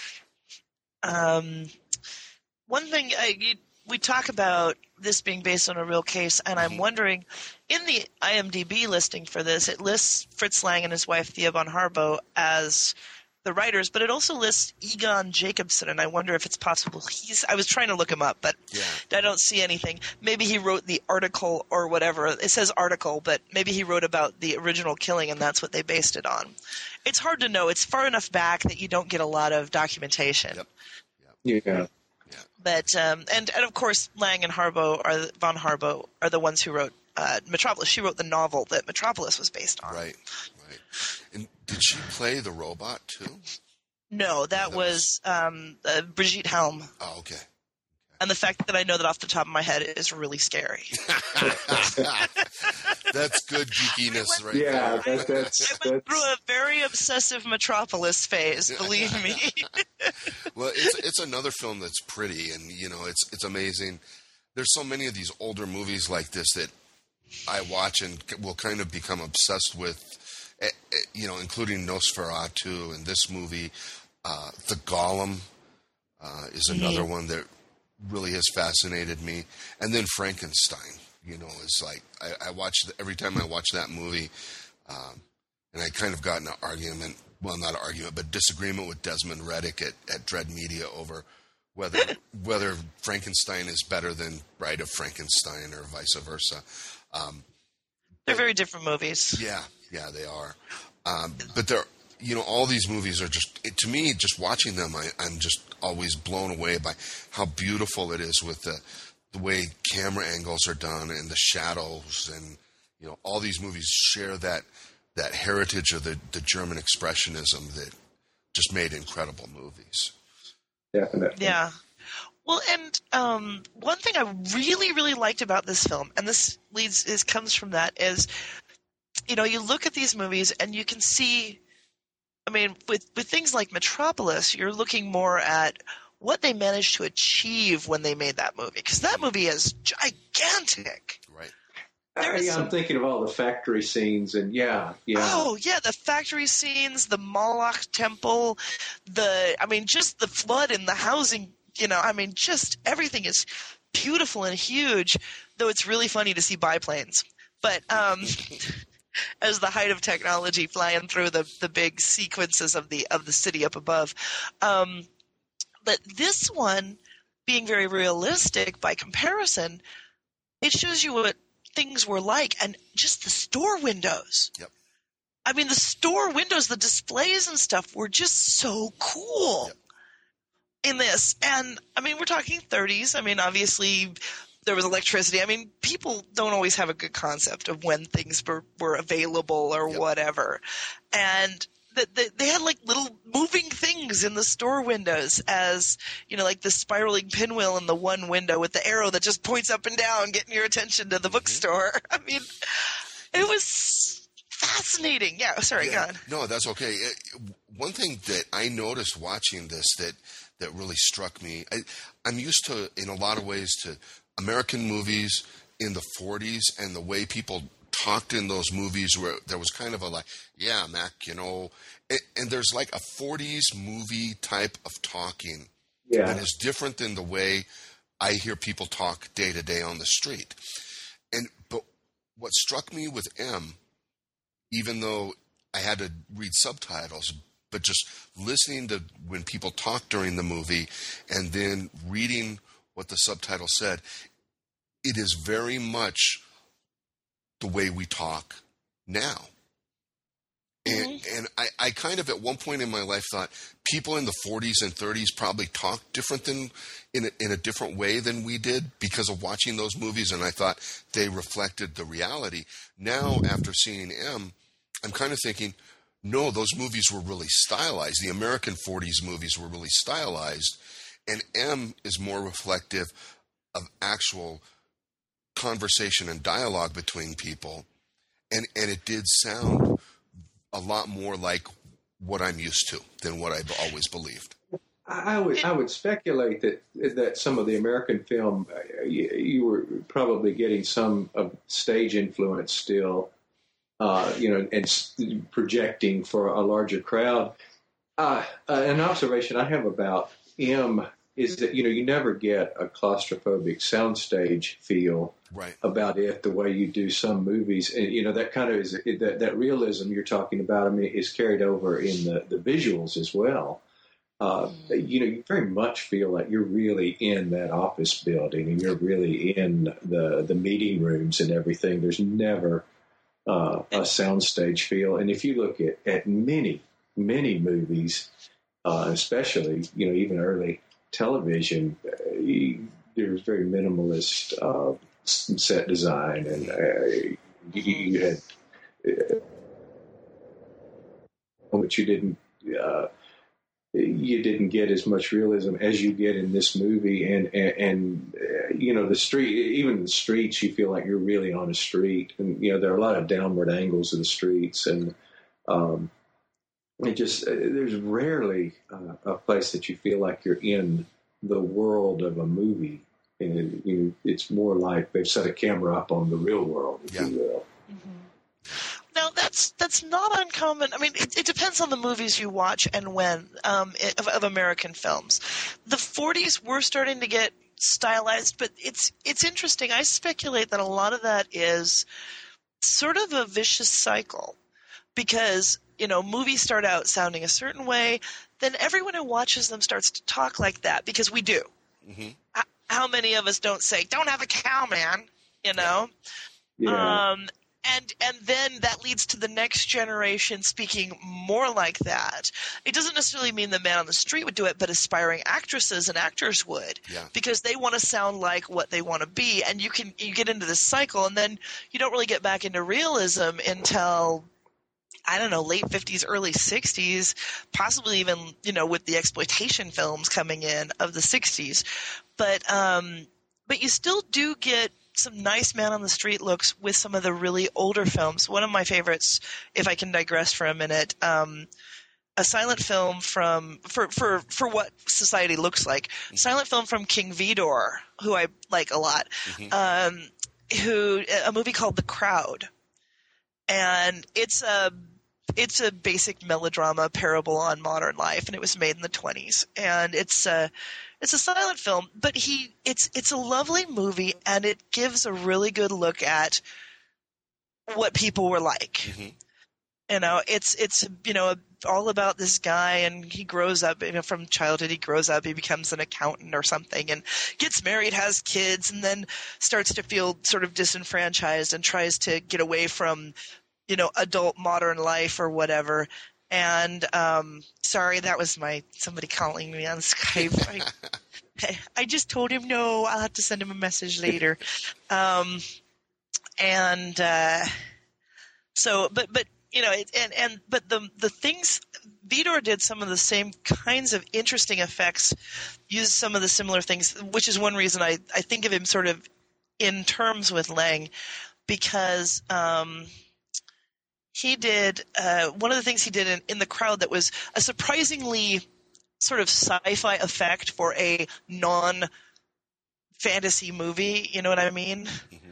one thing. We talk about this being based on a real case, and I'm wondering, in the IMDb listing for this, it lists Fritz Lang and his wife Thea von Harbo as the writers, but it also lists Egon Jacobson, and I wonder if it's possible I was trying to look him up, but I don't see anything. Maybe he wrote the article or whatever. It says article, but maybe he wrote about the original killing, and that's what they based it on. It's hard to know. It's far enough back that you don't get a lot of documentation. Yep. Yeah. But and of course, Lang and von Harbo are the ones who wrote Metropolis. She wrote the novel that Metropolis was based on. Right. And did she play the robot too? No, that was Brigitte Helm. Oh, okay. And the fact that I know that off the top of my head is really scary. That's good geekiness, right? Yeah, I went through a very obsessive Metropolis phase. Believe me. Well, it's another film that's pretty, and it's amazing. There's so many of these older movies like this that I watch and will kind of become obsessed with. Including Nosferatu and this movie. The Golem is another one that really has fascinated me. And then Frankenstein, is like, I watch every time I watch that movie, and I kind of got in an argument well, not an argument, but disagreement with Desmond Reddick at Dread Media over whether Frankenstein is better than Bride of Frankenstein or vice versa. They're very different movies. Yeah, they are. But they're, all these movies are just, to me, just watching them, I'm just always blown away by how beautiful it is with the way camera angles are done and the shadows, and all these movies share that heritage of the German expressionism that just made incredible movies. Definitely. Yeah. Well, and one thing I really, really liked about this film, and this comes from that, is, you look at these movies and you can see, I mean, with things like Metropolis, you're looking more at what they managed to achieve when they made that movie, because that movie is gigantic. Right. I'm thinking of all the factory scenes, and yeah. Oh, yeah, the factory scenes, the Moloch temple, just the flood in the housing, just everything is beautiful and huge, though it's really funny to see biplanes. But as the height of technology flying through the big sequences of the city up above. But this one, being very realistic by comparison, it shows you what things were like, and just the store windows. Yep. I mean, the store windows, the displays and stuff were just so cool in this. And, we're talking 30s. Obviously there was electricity. People don't always have a good concept of when things were available or whatever. And they had like little moving things in the store windows, as like the spiraling pinwheel in the one window with the arrow that just points up and down, getting your attention to the bookstore. It was fascinating. Yeah, sorry, go on. No, that's okay. One thing that I noticed watching this that really struck me, I'm used to, in a lot of ways, to American movies in the 40s, and the way people talked in those movies, where there was kind of a like, yeah, Mac, and there's like a 40s movie type of talking that is different than the way I hear people talk day to day on the street. But what struck me with M, even though I had to read subtitles, but just listening to when people talk during the movie and then reading what the subtitle said, it is very much the way we talk now. And I kind of, at one point in my life, thought people in the 40s and 30s probably talked different than in a different way than we did because of watching those movies, and I thought they reflected the reality. Now, after seeing M, I'm kind of thinking, no, those movies were really stylized. The American 40s movies were really stylized, and M is more reflective of actual conversation and dialogue between people, and it did sound a lot more like what I'm used to than what I've always believed. I would speculate that some of the American film, you were probably getting some of stage influence still, and projecting for a larger crowd. An observation I have about M is that, you never get a claustrophobic soundstage feel about it the way you do some movies. And, that kind of is that realism you're talking about, is carried over in the visuals as well. You very much feel like you're really in that office building, and you're really in the meeting rooms and everything. There's never a soundstage feel. And if you look at many, many movies, especially, even early television, there's very minimalist set design, and you had but you didn't get as much realism as you get in this movie, and the street, even the streets, you feel like you're really on a street, and there are a lot of downward angles of the streets, and there's rarely a place that you feel like you're in the world of a movie, and it's more like they've set a camera up on the real world, if you will. Mm-hmm. Now that's not uncommon. It depends on the movies you watch and when of American films. The 40s were starting to get stylized, but it's interesting. I speculate that a lot of that is sort of a vicious cycle. because, movies start out sounding a certain way, then everyone who watches them starts to talk like that, because we do. Mm-hmm. How many of us don't say, "Don't have a cow, man," Yeah. And then that leads to the next generation speaking more like that. It doesn't necessarily mean the man on the street would do it, but aspiring actresses and actors would, because they want to sound like what they want to be. And you get into this cycle, and then you don't really get back into realism until, I don't know, late 50s, early 60s, possibly even, with the exploitation films coming in of the 60s. But you still do get some nice man on the street looks with some of the really older films. One of my favorites, if I can digress for a minute, a silent film for what society looks like. Silent film from King Vidor, who I like a lot. A movie called The Crowd, and it's a basic melodrama parable on modern life, and it was made in the 1920s. And it's a silent film, but it's a lovely movie, and it gives a really good look at what people were like. It's all about this guy, and he grows up, from childhood he grows up, he becomes an accountant or something, and gets married, has kids, and then starts to feel sort of disenfranchised and tries to get away from, adult modern life or whatever. And sorry, that was somebody calling me on Skype. I just told him no. I'll have to send him a message later. But the things, Vidor did some of the same kinds of interesting effects, used some of the similar things, which is one reason I think of him sort of in terms with Lang, because he did one of the things he did in The Crowd that was a surprisingly sort of sci-fi effect for a non-fantasy movie. You know what I mean?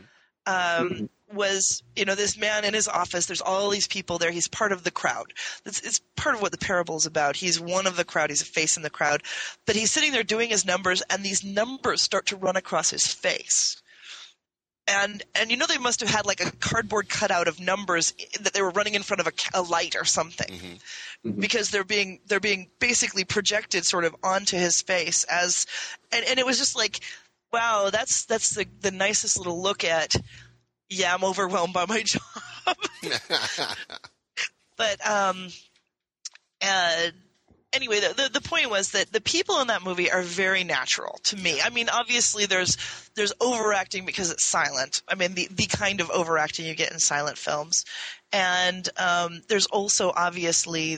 Was, this man in his office, there's all these people there. He's part of the crowd. It's part of what the parable is about. He's one of the crowd. He's a face in the crowd. But he's sitting there doing his numbers, and these numbers start to run across his face. And they must have had like a cardboard cutout of numbers that they were running in front of a light or something, because they're being basically projected sort of onto his face and it was just like, wow, that's the nicest little look at, yeah, I'm overwhelmed by my job. But anyway, the point was that the people in that movie are very natural to me. I mean, obviously there's overacting because it's silent. I mean, the kind of overacting you get in silent films. And there's also obviously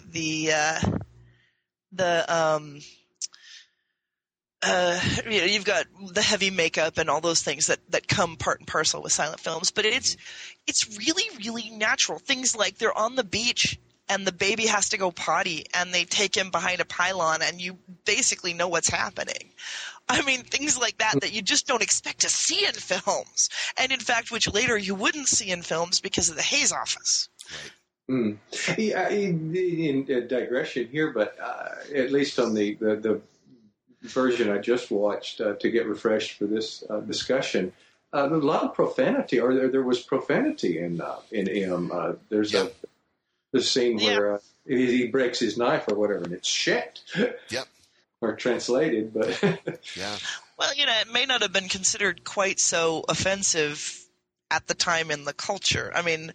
you've got the heavy makeup and all those things that come part and parcel with silent films. But it's really, really natural. Things like they're on the beach and the baby has to go potty, and they take him behind a pylon, and you basically know what's happening. I mean, things like that you just don't expect to see in films, and in fact, which later you wouldn't see in films because of the Hays Office. Right. Yeah, in digression here, but at least on the version I just watched to get refreshed for this discussion, a lot of profanity, or there was profanity in M. There's the scene where he breaks his knife or whatever, and it's shit. Yep. Or translated, but yeah. Well, it may not have been considered quite so offensive at the time in the culture. I mean,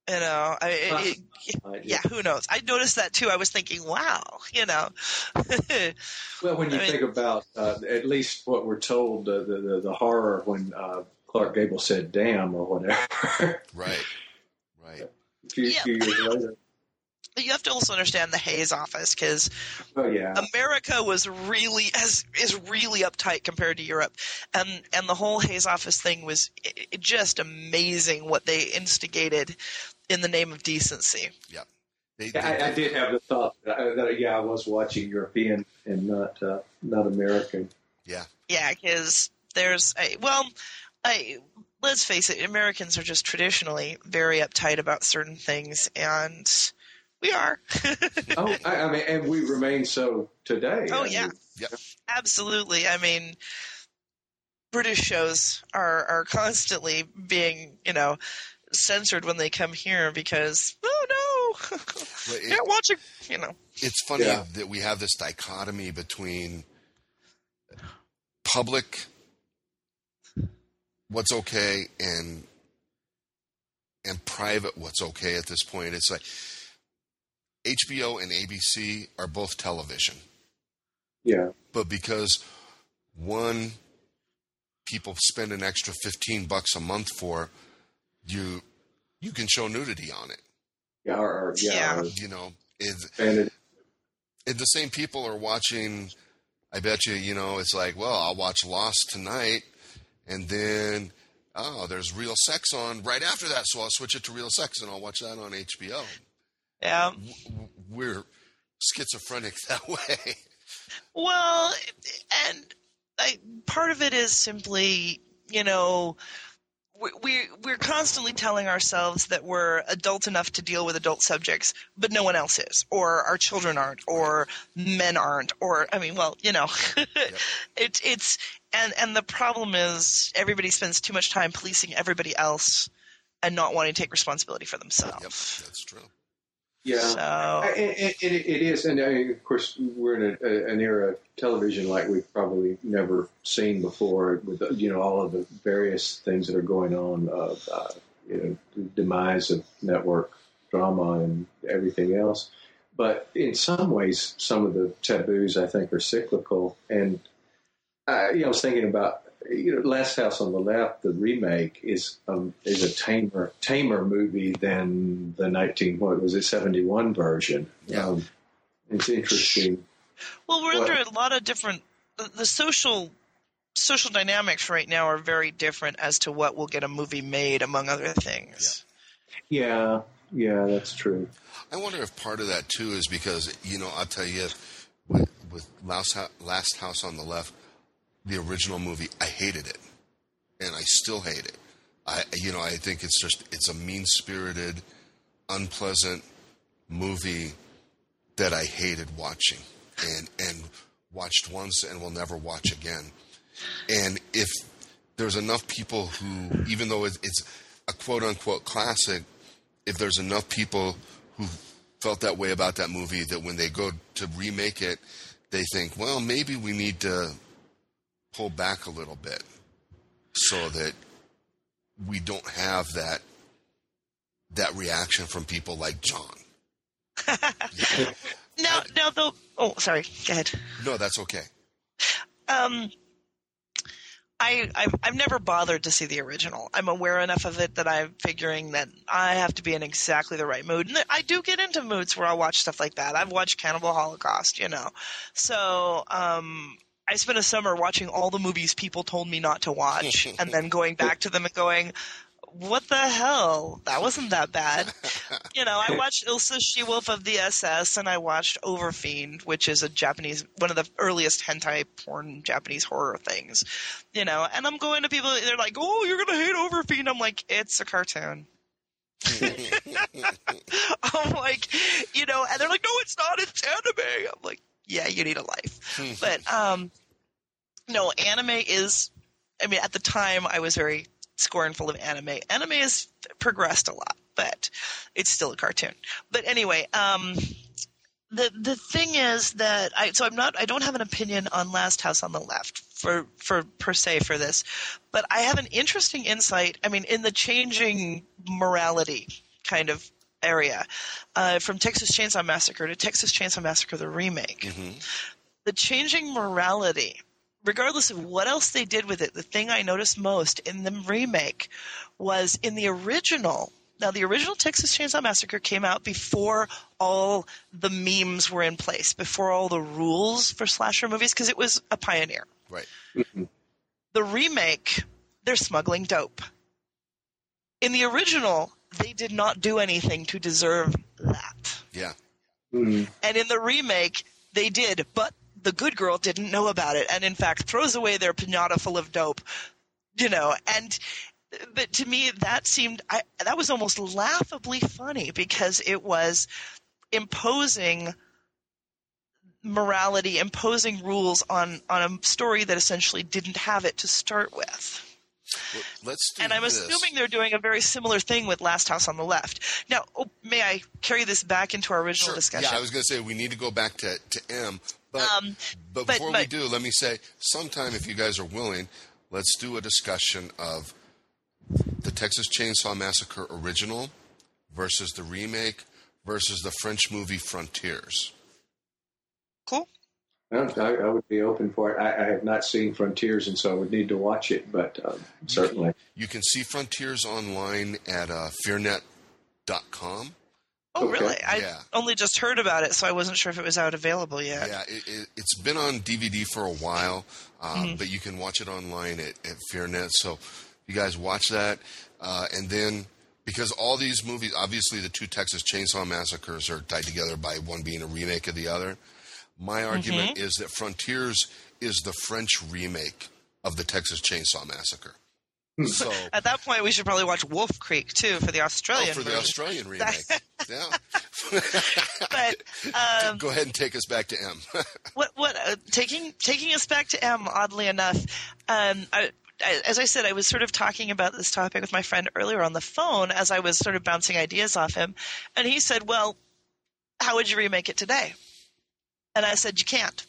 who knows? I noticed that too. I was thinking, wow, Well, when you think about at least what we're told, the horror when Clark Gable said "damn" or whatever. Right. A few years later. You have to also understand the Hays Office, because America is really uptight compared to Europe, and the whole Hays Office thing was just amazing what they instigated in the name of decency. Yeah, I did have the thought that I was watching European and not American. Yeah, because let's face it, Americans are just traditionally very uptight about certain things, and we are. I mean, and we remain so today. Oh, yeah. Yep. Absolutely. I mean, British shows are constantly being, censored when they come here because, oh, no, Can't watch it, you know. It's funny that we have this dichotomy between public, what's okay, and private, what's okay at this point. It's like HBO and ABC are both television. Yeah. But because one, people spend an extra $15 a month for, you can show nudity on it. Yeah. You know, and the same people are watching, I bet you, you know, it's like, well, I'll watch Lost tonight, and then, there's Real Sex on right after that, so I'll switch it to Real Sex, and I'll watch that on HBO. Yeah. We're schizophrenic that way. Well, and part of it is simply, you know, we're constantly telling ourselves that we're adult enough to deal with adult subjects, but no one else is, or our children aren't, or men aren't, or, I mean, well, you know, and the problem is everybody spends too much time policing everybody else and not wanting to take responsibility for themselves. Yep, that's true. Yeah, so, it is, and of course we're in an era of television like we've probably never seen before, with all of the various things that are going on, the demise of network drama and everything else. But in some ways, some of the taboos I think are cyclical. And I was thinking about Last House on the Left, the remake is a tamer movie than the 71 version. Yeah. It's interesting. Well, we're under a lot of different. The social dynamics right now are very different as to what will get a movie made, among other things. Yeah, that's true. I wonder if part of that too is because I'll tell you, with Last House on the Left, the original movie, I hated it, and I still hate it. I think it's a mean-spirited, unpleasant movie that I hated watching, and watched once and will never watch again. And if there's enough people who, even though it's a quote-unquote classic, if there's enough people who felt that way about that movie, that when they go to remake it, they think, well, maybe we need to pull back a little bit so that we don't have that reaction from people like John. Now, though. Oh, sorry. Go ahead. No, that's okay. I've never bothered to see the original. I'm aware enough of it that I'm figuring that I have to be in exactly the right mood. And I do get into moods where I'll watch stuff like that. I've watched Cannibal Holocaust, So, I spent a summer watching all the movies people told me not to watch, and then going back to them and going, what the hell? That wasn't that bad. I watched Ilsa She-Wolf of the SS, and I watched Overfiend, which is one of the earliest hentai porn Japanese horror things. And I'm going to people, they're like, oh, you're going to hate Overfiend. I'm like, it's a cartoon. I'm like, and they're like, no, it's not, it's anime. I'm like, yeah, you need a life. But, no, anime is, at the time I was very scornful of anime. Anime has progressed a lot, but it's still a cartoon. But anyway, the thing is that I don't have an opinion on Last House on the Left for per se for this, but I have an interesting insight, in the changing morality kind of area, from Texas Chainsaw Massacre to Texas Chainsaw Massacre the remake. Mm-hmm. The changing morality, regardless of what else they did with it, the thing I noticed most in the remake was in the original. Now, the original Texas Chainsaw Massacre came out before all the memes were in place, before all the rules for slasher movies, because it was a pioneer. Right. The remake, they're smuggling dope. In the original, they did not do anything to deserve that. Yeah. Mm-hmm. And in the remake, they did, but the good girl didn't know about it, and in fact throws away their piñata full of dope, but to me that was almost laughably funny, because it was imposing morality, imposing rules on a story that essentially didn't have it to start with. Well, let's do And I'm this. assuming they're doing a very similar thing with Last House on the Left. Now, may I carry this back into our original discussion? Yeah, I was going to say we need to go back to M. But before we do, let me say, sometime if you guys are willing, let's do a discussion of the Texas Chainsaw Massacre original versus the remake versus the French movie Frontiers. Cool. I would be open for it. I have not seen Frontiers, and so I would need to watch it, but certainly. You can see Frontiers online at fearnet.com. Oh, Okay. really? I Yeah. only just heard about it, so I wasn't sure if it was out available yet. Yeah, it's been on DVD for a while, but you can watch it online at FearNet. So you guys watch that. And then, because all these movies, obviously the two Texas Chainsaw Massacres are tied together by one being a remake of the other. My argument is that Frontiers is the French remake of the Texas Chainsaw Massacre. So At that point, we should probably watch Wolf Creek, too, for the Australian for the version. Australian remake. Yeah. But Go ahead and take us back to M. taking us back to M, oddly enough, as I said, I was sort of talking about this topic with my friend earlier on the phone as I was sort of bouncing ideas off him, and he said, well, how would you remake it today? And I said, you can't.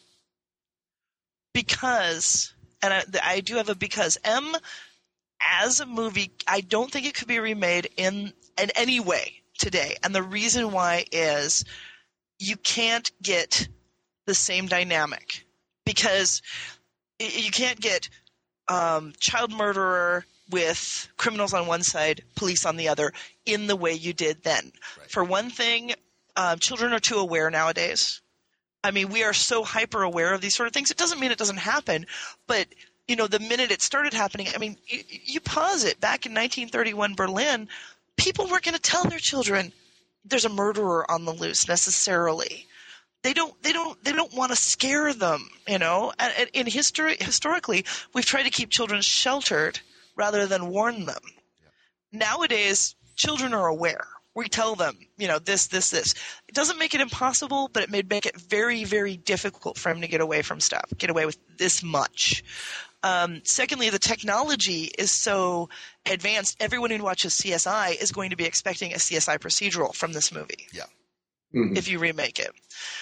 Because, and I do have a because, M, as a movie, I don't think it could be remade in any way today. And the reason why is you can't get the same dynamic. Because you can't get child murderer with criminals on one side, police on the other, in the way you did then. Right. For one thing, children are too aware nowadays. I mean, we are so hyper aware of these sort of things. It doesn't mean it doesn't happen, but you know, the minute it started happening, I mean, you pause it. Back in 1931 Berlin, people weren't going to tell their children there's a murderer on the loose necessarily. They don't want to scare them, you know. And in historically, we've tried to keep children sheltered rather than warn them. Yeah. Nowadays, children are aware. We tell them, you know, this. It doesn't make it impossible, but it may make it very, very difficult for them to get away from stuff, get away with this much. Secondly, the technology is so advanced. Everyone who watches CSI is going to be expecting a CSI procedural from this movie. Yeah. Mm-hmm. If you remake it.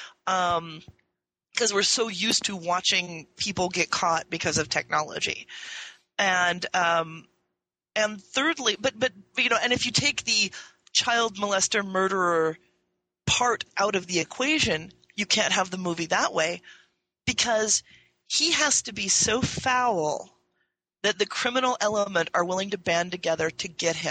Because we're so used to watching people get caught because of technology. And thirdly, but you know, and if you take the child molester murderer part out of the equation, you can't have the movie that way because he has to be so foul that the criminal element are willing to band together to get him.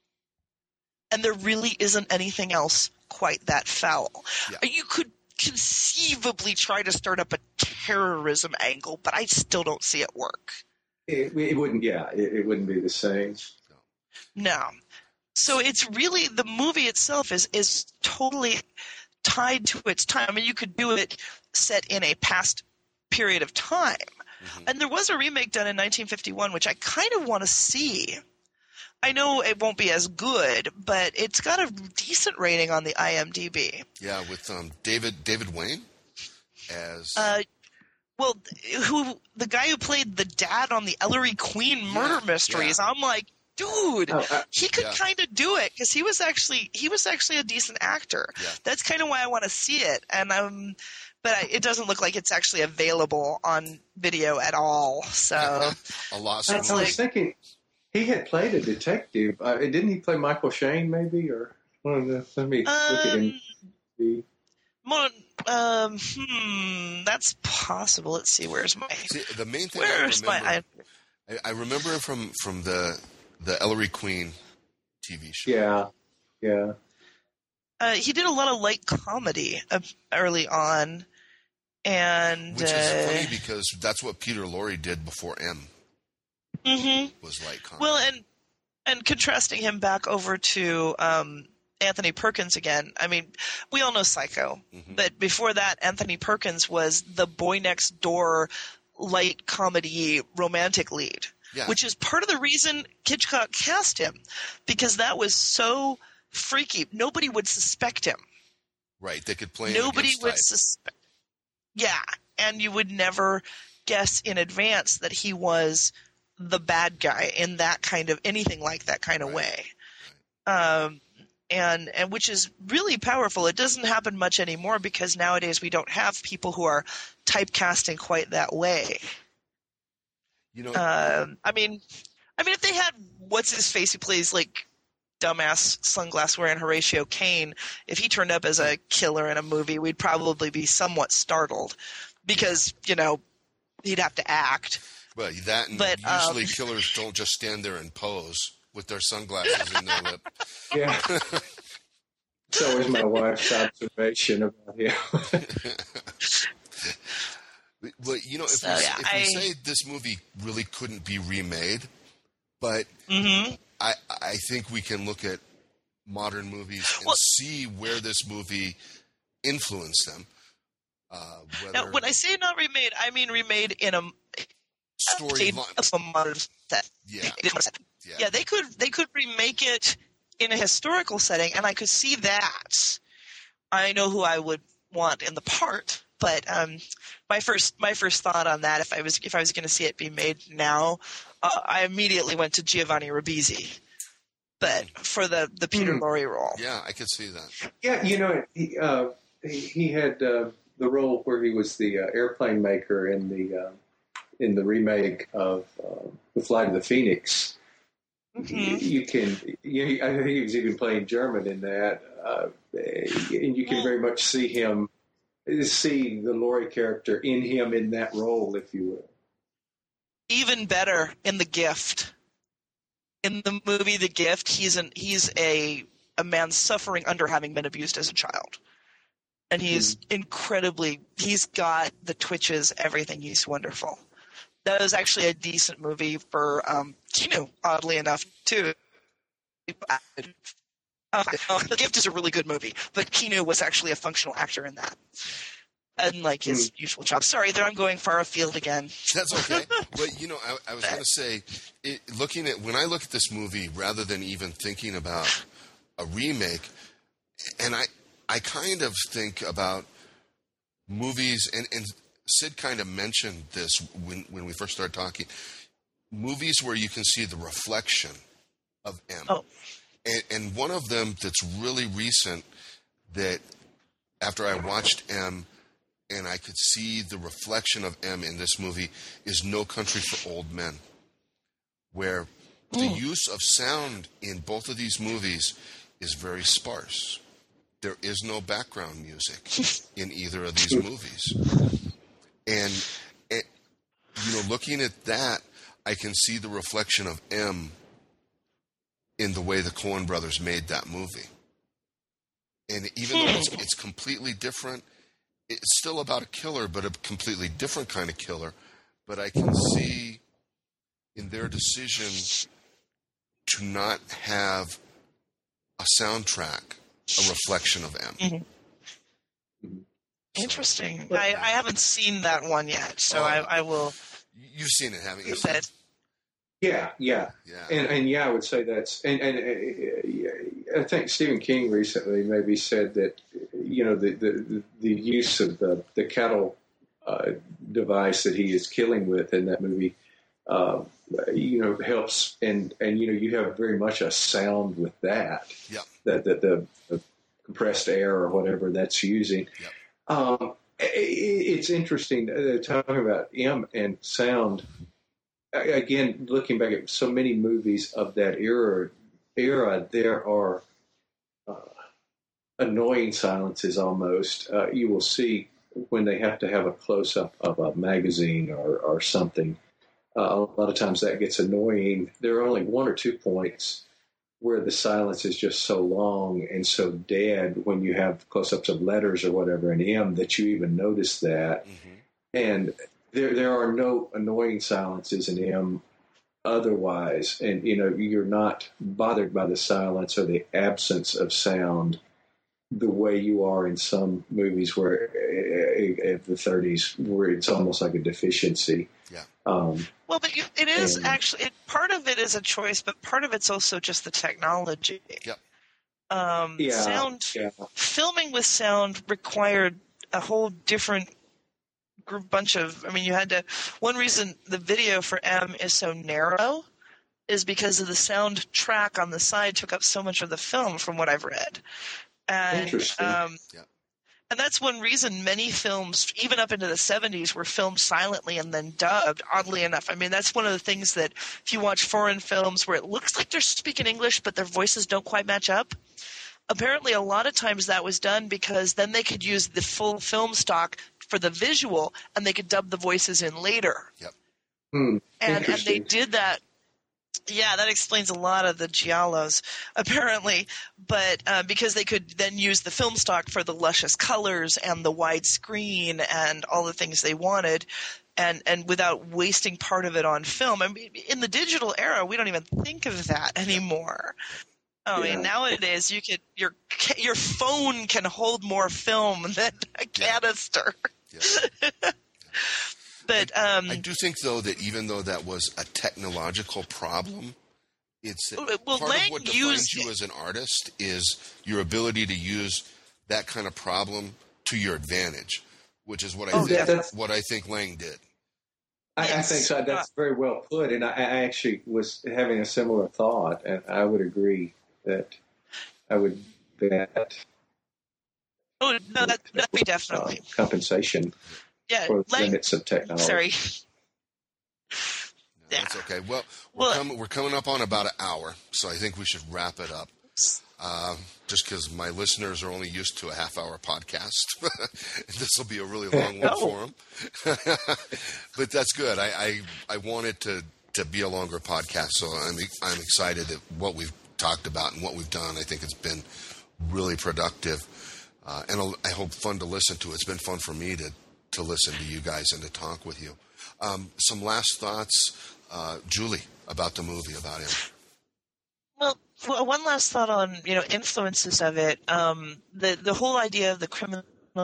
And there really isn't anything else quite that foul. Yeah. You could conceivably try to start up a terrorism angle, but I still don't see it work. It wouldn't, it wouldn't be the same. No. So it's really, the movie itself is totally tied to its time. I mean, you could do it set in a past period of time. Mm-hmm. And there was a remake done in 1951, which I kind of want to see. I know it won't be as good, but it's got a decent rating on the IMDb. Yeah, with David Wayne as... the guy who played the dad on the Ellery Queen murder mysteries. Yeah. I'm like, dude, he could kind of do it because he was actually a decent actor. Yeah. That's kind of why I want to see it, and it doesn't look like it's actually available on video at all. So a lot. I was thinking he had played a detective. Didn't he play Michael Shane maybe or one of the? Let me look at him. That's possible. Let's see. Where's my? The main thing. I remember him from the Ellery Queen TV show. Yeah. He did a lot of light comedy early on, and which is funny because that's what Peter Lorre did before M. Mm-hmm. Was light comedy. Well, and contrasting him back over to Anthony Perkins again. I mean, we all know Psycho, but before that, Anthony Perkins was the boy next door light comedy romantic lead, which is part of the reason Hitchcock cast him, because that was so freaky. Nobody would suspect him. Right. They could play Nobody would suspect. Yeah. And you would never guess in advance that he was the bad guy in that kind of anything like that kind of way. And which is really powerful. It doesn't happen much anymore because nowadays we don't have people who are typecasting quite that way. I mean, if they had what's his face who plays like dumbass sunglass wearing Horatio Caine, if he turned up as a killer in a movie, we'd probably be somewhat startled because he'd have to act. Well, usually killers don't just stand there and pose with their sunglasses in their lip. Yeah. It's always my wife's observation about him. Well, if we say this movie really couldn't be remade, but I think we can look at modern movies and see where this movie influenced them. Now, when I say not remade, I mean remade in a modern set. Yeah, they could remake it in a historical setting, and I could see that. I know who I would want in the part, but my first thought on that, if I was going to see it be made now, I immediately went to Giovanni Ribisi, but for the Peter Lorre role. Yeah, I could see that. Yeah, he had the role where he was the airplane maker in the remake of The Flight of the Phoenix. Mm-hmm. I think he was even playing German in that, and you can very much see the Lorre character in him in that role, if you will. Even better in The Gift. In the movie The Gift, he's a man suffering under having been abused as a child. And he's he's got the twitches, everything. He's wonderful. That was actually a decent movie for Keanu, oddly enough, too. The Gift is a really good movie, but Keanu was actually a functional actor in that. Unlike his usual job. Sorry, I'm going far afield again. That's okay. But, I was going to say, when I look at this movie, rather than even thinking about a remake, and I kind of think about movies, and Sid kind of mentioned this when we first started talking, movies where you can see the reflection of M. Oh. And one of them that's really recent that after I watched M and I could see the reflection of M in this movie is No Country for Old Men, where the use of sound in both of these movies is very sparse. There is no background music in either of these movies. And, looking at that, I can see the reflection of M in the way the Coen brothers made that movie. And even though it's completely different, it's still about a killer, but a completely different kind of killer. But I can see in their decision to not have a soundtrack a reflection of M. Mm-hmm. Interesting. I haven't seen that one yet, so I will. You've seen it, haven't you? Yeah. And I would say that's and I think Stephen King recently maybe said that the use of the cattle device that he is killing with in that movie helps and you have very much a sound with that. Yeah. That the compressed air or whatever that's using. Yep. It's interesting talking about M and sound. Again, looking back at so many movies of that era, there are annoying silences almost. You will see when they have to have a close-up of a magazine or something. A lot of times that gets annoying. There are only one or 2 points where the silence is just so long and so dead when you have close-ups of letters or whatever in M that you even notice that. Mm-hmm. And there are no annoying silences in M otherwise. And, you're not bothered by the silence or the absence of sound the way you are in some movies where of the 30s where it's almost like a deficiency. Yeah. But it is actually part of it is a choice, but part of it's also just the technology. Yep. Filming with sound required a whole different bunch of. I mean, you had to. One reason the video for M is so narrow is because of the soundtrack on the side took up so much of the film, from what I've read. And, Interesting. And that's one reason many films, even up into the 70s, were filmed silently and then dubbed, oddly enough. I mean, that's one of the things that if you watch foreign films where it looks like they're speaking English but their voices don't quite match up, apparently a lot of times that was done because then they could use the full film stock for the visual and they could dub the voices in later. Yep. And they did that. Yeah, that explains a lot of the giallos, apparently. But because they could then use the film stock for the luscious colors and the wide screen and all the things they wanted, and without wasting part of it on film. I mean, in the digital era, we don't even think of that anymore. I mean, nowadays your phone can hold more film than a canister. Yeah. But I do think, though, that even though that was a technological problem, it's part of what defines you as an artist is your ability to use that kind of problem to your advantage, which is what I think Lang did. I think so. That's very well put, and I actually was having a similar thought, and I would agree that I would bet. Oh no, that'd be definitely compensation. Yeah, for the limits of technology. Sorry. No, that's okay. Well, we're coming up on about an hour, so I think we should wrap it up. Just because my listeners are only used to a half-hour podcast. This will be a really long one for them. But that's good. I want it to be a longer podcast, so I'm excited at what we've talked about and what we've done. I think it's been really productive, and I hope fun to listen to. It's been fun for me to listen to you guys and to talk with you. Some last thoughts, Julie, about the movie, about him. Well, one last thought on influences of it. The whole idea of the criminal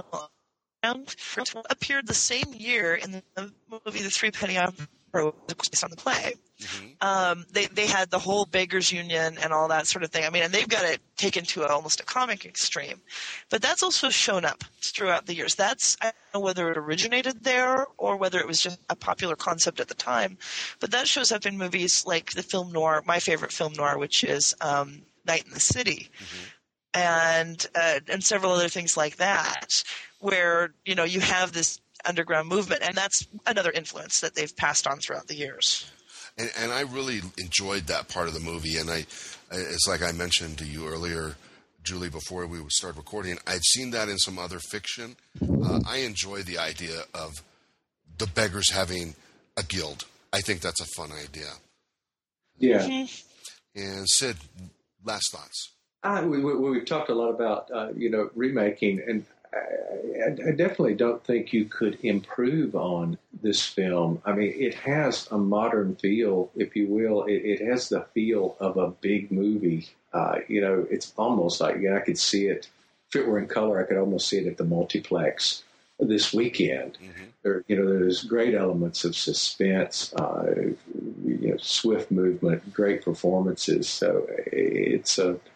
appeared the same year in the movie The Threepenny Opera, based on the play. Mm-hmm. They had the whole beggars union and all that sort of thing. I mean, and they've got it taken to almost a comic extreme, but that's also shown up throughout the years. I don't know whether it originated there or whether it was just a popular concept at the time, but that shows up in movies like the film noir, my favorite film noir, which is Night in the City. Mm-hmm. And several other things like that, where you have this underground movement, and that's another influence that they've passed on throughout the years. And I really enjoyed that part of the movie, and it's like I mentioned to you earlier, Julie, before we would start recording, I'd seen that in some other fiction. I enjoy the idea of the beggars having a guild. I think that's a fun idea. Yeah. Mm-hmm. And Sid, last thoughts. We've talked a lot about, remaking, and I definitely don't think you could improve on this film. I mean, it has a modern feel, if you will. It has the feel of a big movie. It's almost like I could see it. If it were in color, I could almost see it at the multiplex this weekend. Mm-hmm. There's great elements of suspense, swift movement, great performances. So it's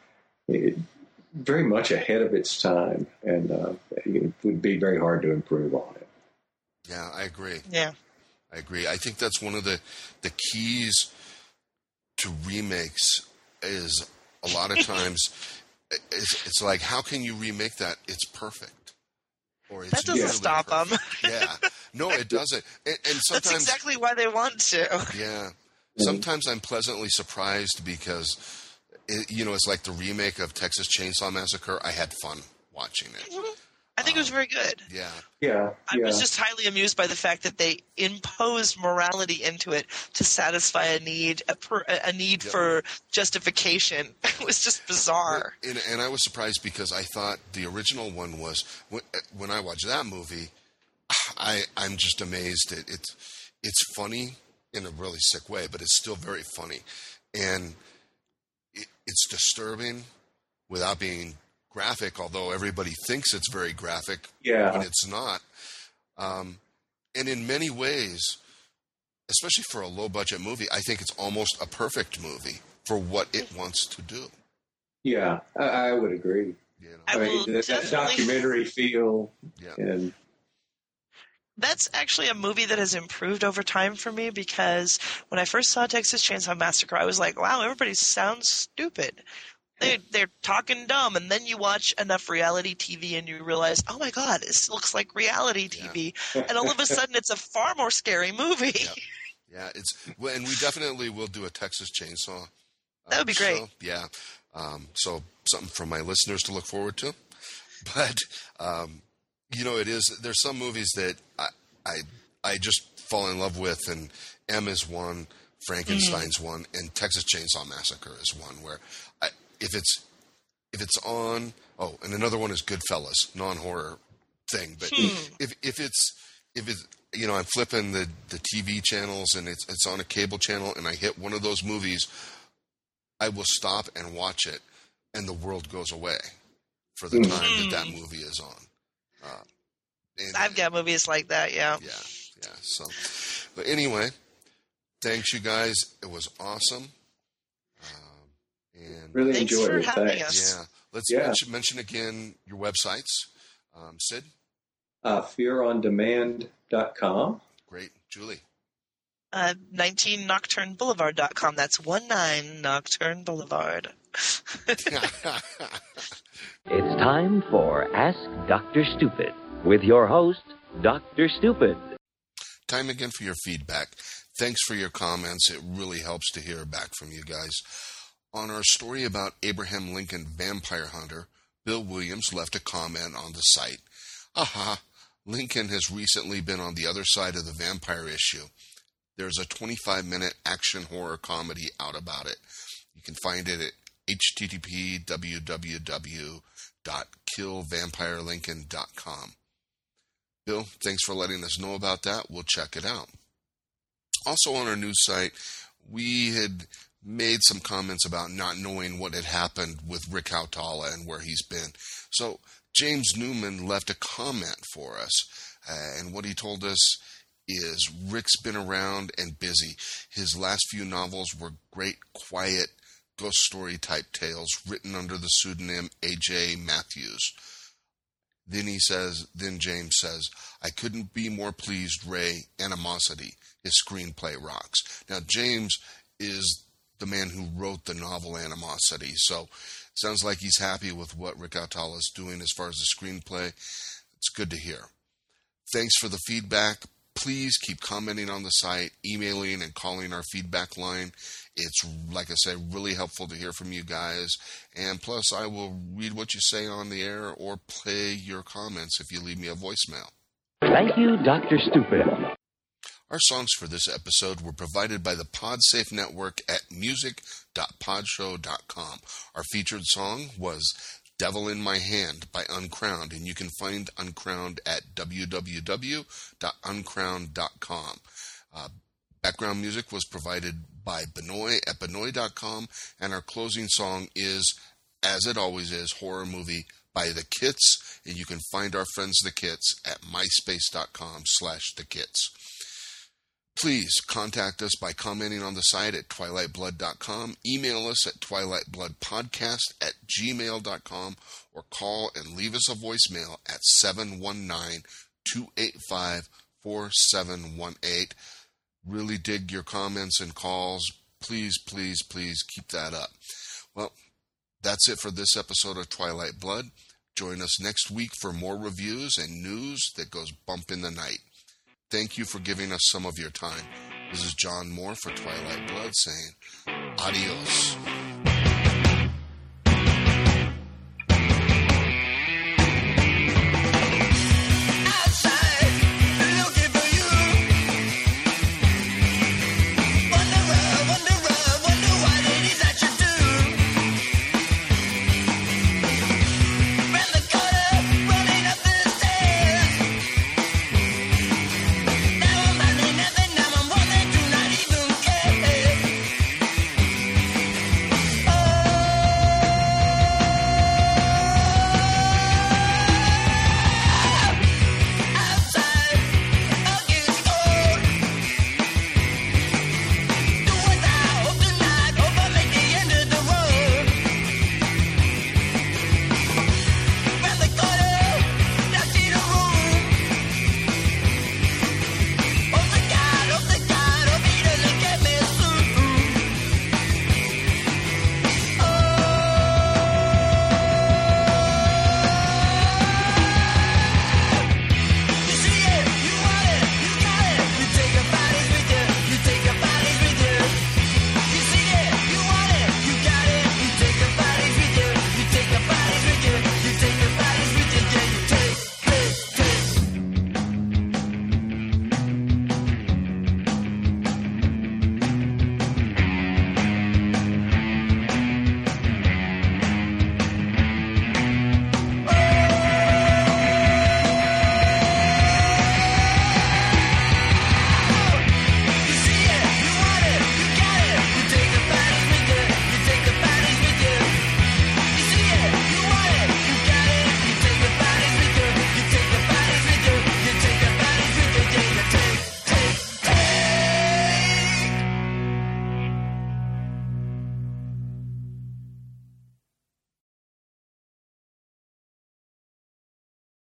very much ahead of its time, and it would be very hard to improve on it. Yeah, I agree. Yeah. I agree. I think that's one of the keys to remakes is a lot of times it's like, how can you remake that? It's perfect. Or it's that doesn't stop them. Yeah. No, it doesn't. And sometimes that's exactly why they want to. Yeah. Sometimes I'm pleasantly surprised because it's like the remake of Texas Chainsaw Massacre. I had fun watching it. I think it was very good. Yeah. I was just highly amused by the fact that they imposed morality into it to satisfy a need for justification. It was just bizarre. And I was surprised because I thought the original one was, when I watched that movie, I'm just amazed. It's funny in a really sick way, but it's still very funny. And it's disturbing without being graphic, although everybody thinks it's very graphic when it's not. And in many ways, especially for a low-budget movie, I think it's almost a perfect movie for what it wants to do. Yeah, I would agree. I mean, that documentary feel. Yeah. And That's actually a movie that has improved over time for me, because when I first saw Texas Chainsaw Massacre, I was like, wow, everybody sounds stupid. They're talking dumb, and then you watch enough reality TV and you realize, oh my God, this looks like reality TV. Yeah. And all of a sudden it's a far more scary movie. Yeah, and we definitely will do a Texas Chainsaw. That would be great. Show. Yeah. So something for my listeners to look forward to. But, there's some movies that I just fall in love with, and M is one, Frankenstein's one, and Texas Chainsaw Massacre is one where if it's on, and another one is Goodfellas, non-horror thing. But if it's I'm flipping the TV channels and it's on a cable channel and I hit one of those movies, I will stop and watch it, and the world goes away for the time that movie is on. I've got movies like that, yeah. Yeah. So, but anyway, thanks you guys. It was awesome. And really enjoyed it. Thanks for having us. Yeah. Let's mention again your websites. Sid? FearOnDemand.com. Great. Julie? 19NocturneBoulevard.com. That's 19 Nocturne Boulevard. It's time for Ask Dr. Stupid with your host, Dr. Stupid. Time again for your feedback. Thanks for your comments. It really helps to hear back from you guys. On our story about Abraham Lincoln Vampire Hunter, Bill Williams left a comment on the site. Aha, Lincoln has recently been on the other side of the vampire issue. There's a 25-minute action horror comedy out about it. You can find it at http://www.killvampirelincoln.com. Bill, thanks for letting us know about that. We'll check it out. Also on our news site, we had made some comments about not knowing what had happened with Rick Hautala and where he's been. So James Newman left a comment for us, and what he told us is Rick's been around and busy. His last few novels were great, quiet, ghost story type tales written under the pseudonym A.J. Matthews. Then James says, I couldn't be more pleased, Ray. Animosity. His screenplay rocks. Now, James is the man who wrote the novel Animosity, so it sounds like he's happy with what Rick Hautala is doing as far as the screenplay. It's good to hear. Thanks for the feedback. Please keep commenting on the site, emailing and calling our feedback line. It's, like I said, really helpful to hear from you guys. And plus, I will read what you say on the air or play your comments if you leave me a voicemail. Thank you, Dr. Stupid. Our songs for this episode were provided by the PodSafe Network at music.podshow.com. Our featured song was Devil in My Hand by Uncrowned, and you can find Uncrowned at www.uncrowned.com. Background music was provided by Benoit at Benoit.com, and our closing song is, as it always is, Horror Movie by The Kits, and you can find our friends The Kits at myspace.com/thekits. Please contact us by commenting on the site at twilightblood.com, email us at twilightbloodpodcast@gmail.com, or call and leave us a voicemail at 719-285-4718. Really dig your comments and calls. Please, please, please keep that up. Well, that's it for this episode of Twilight Blood. Join us next week for more reviews and news that goes bump in the night. Thank you for giving us some of your time. This is John Moore for Twilight Blood saying adios.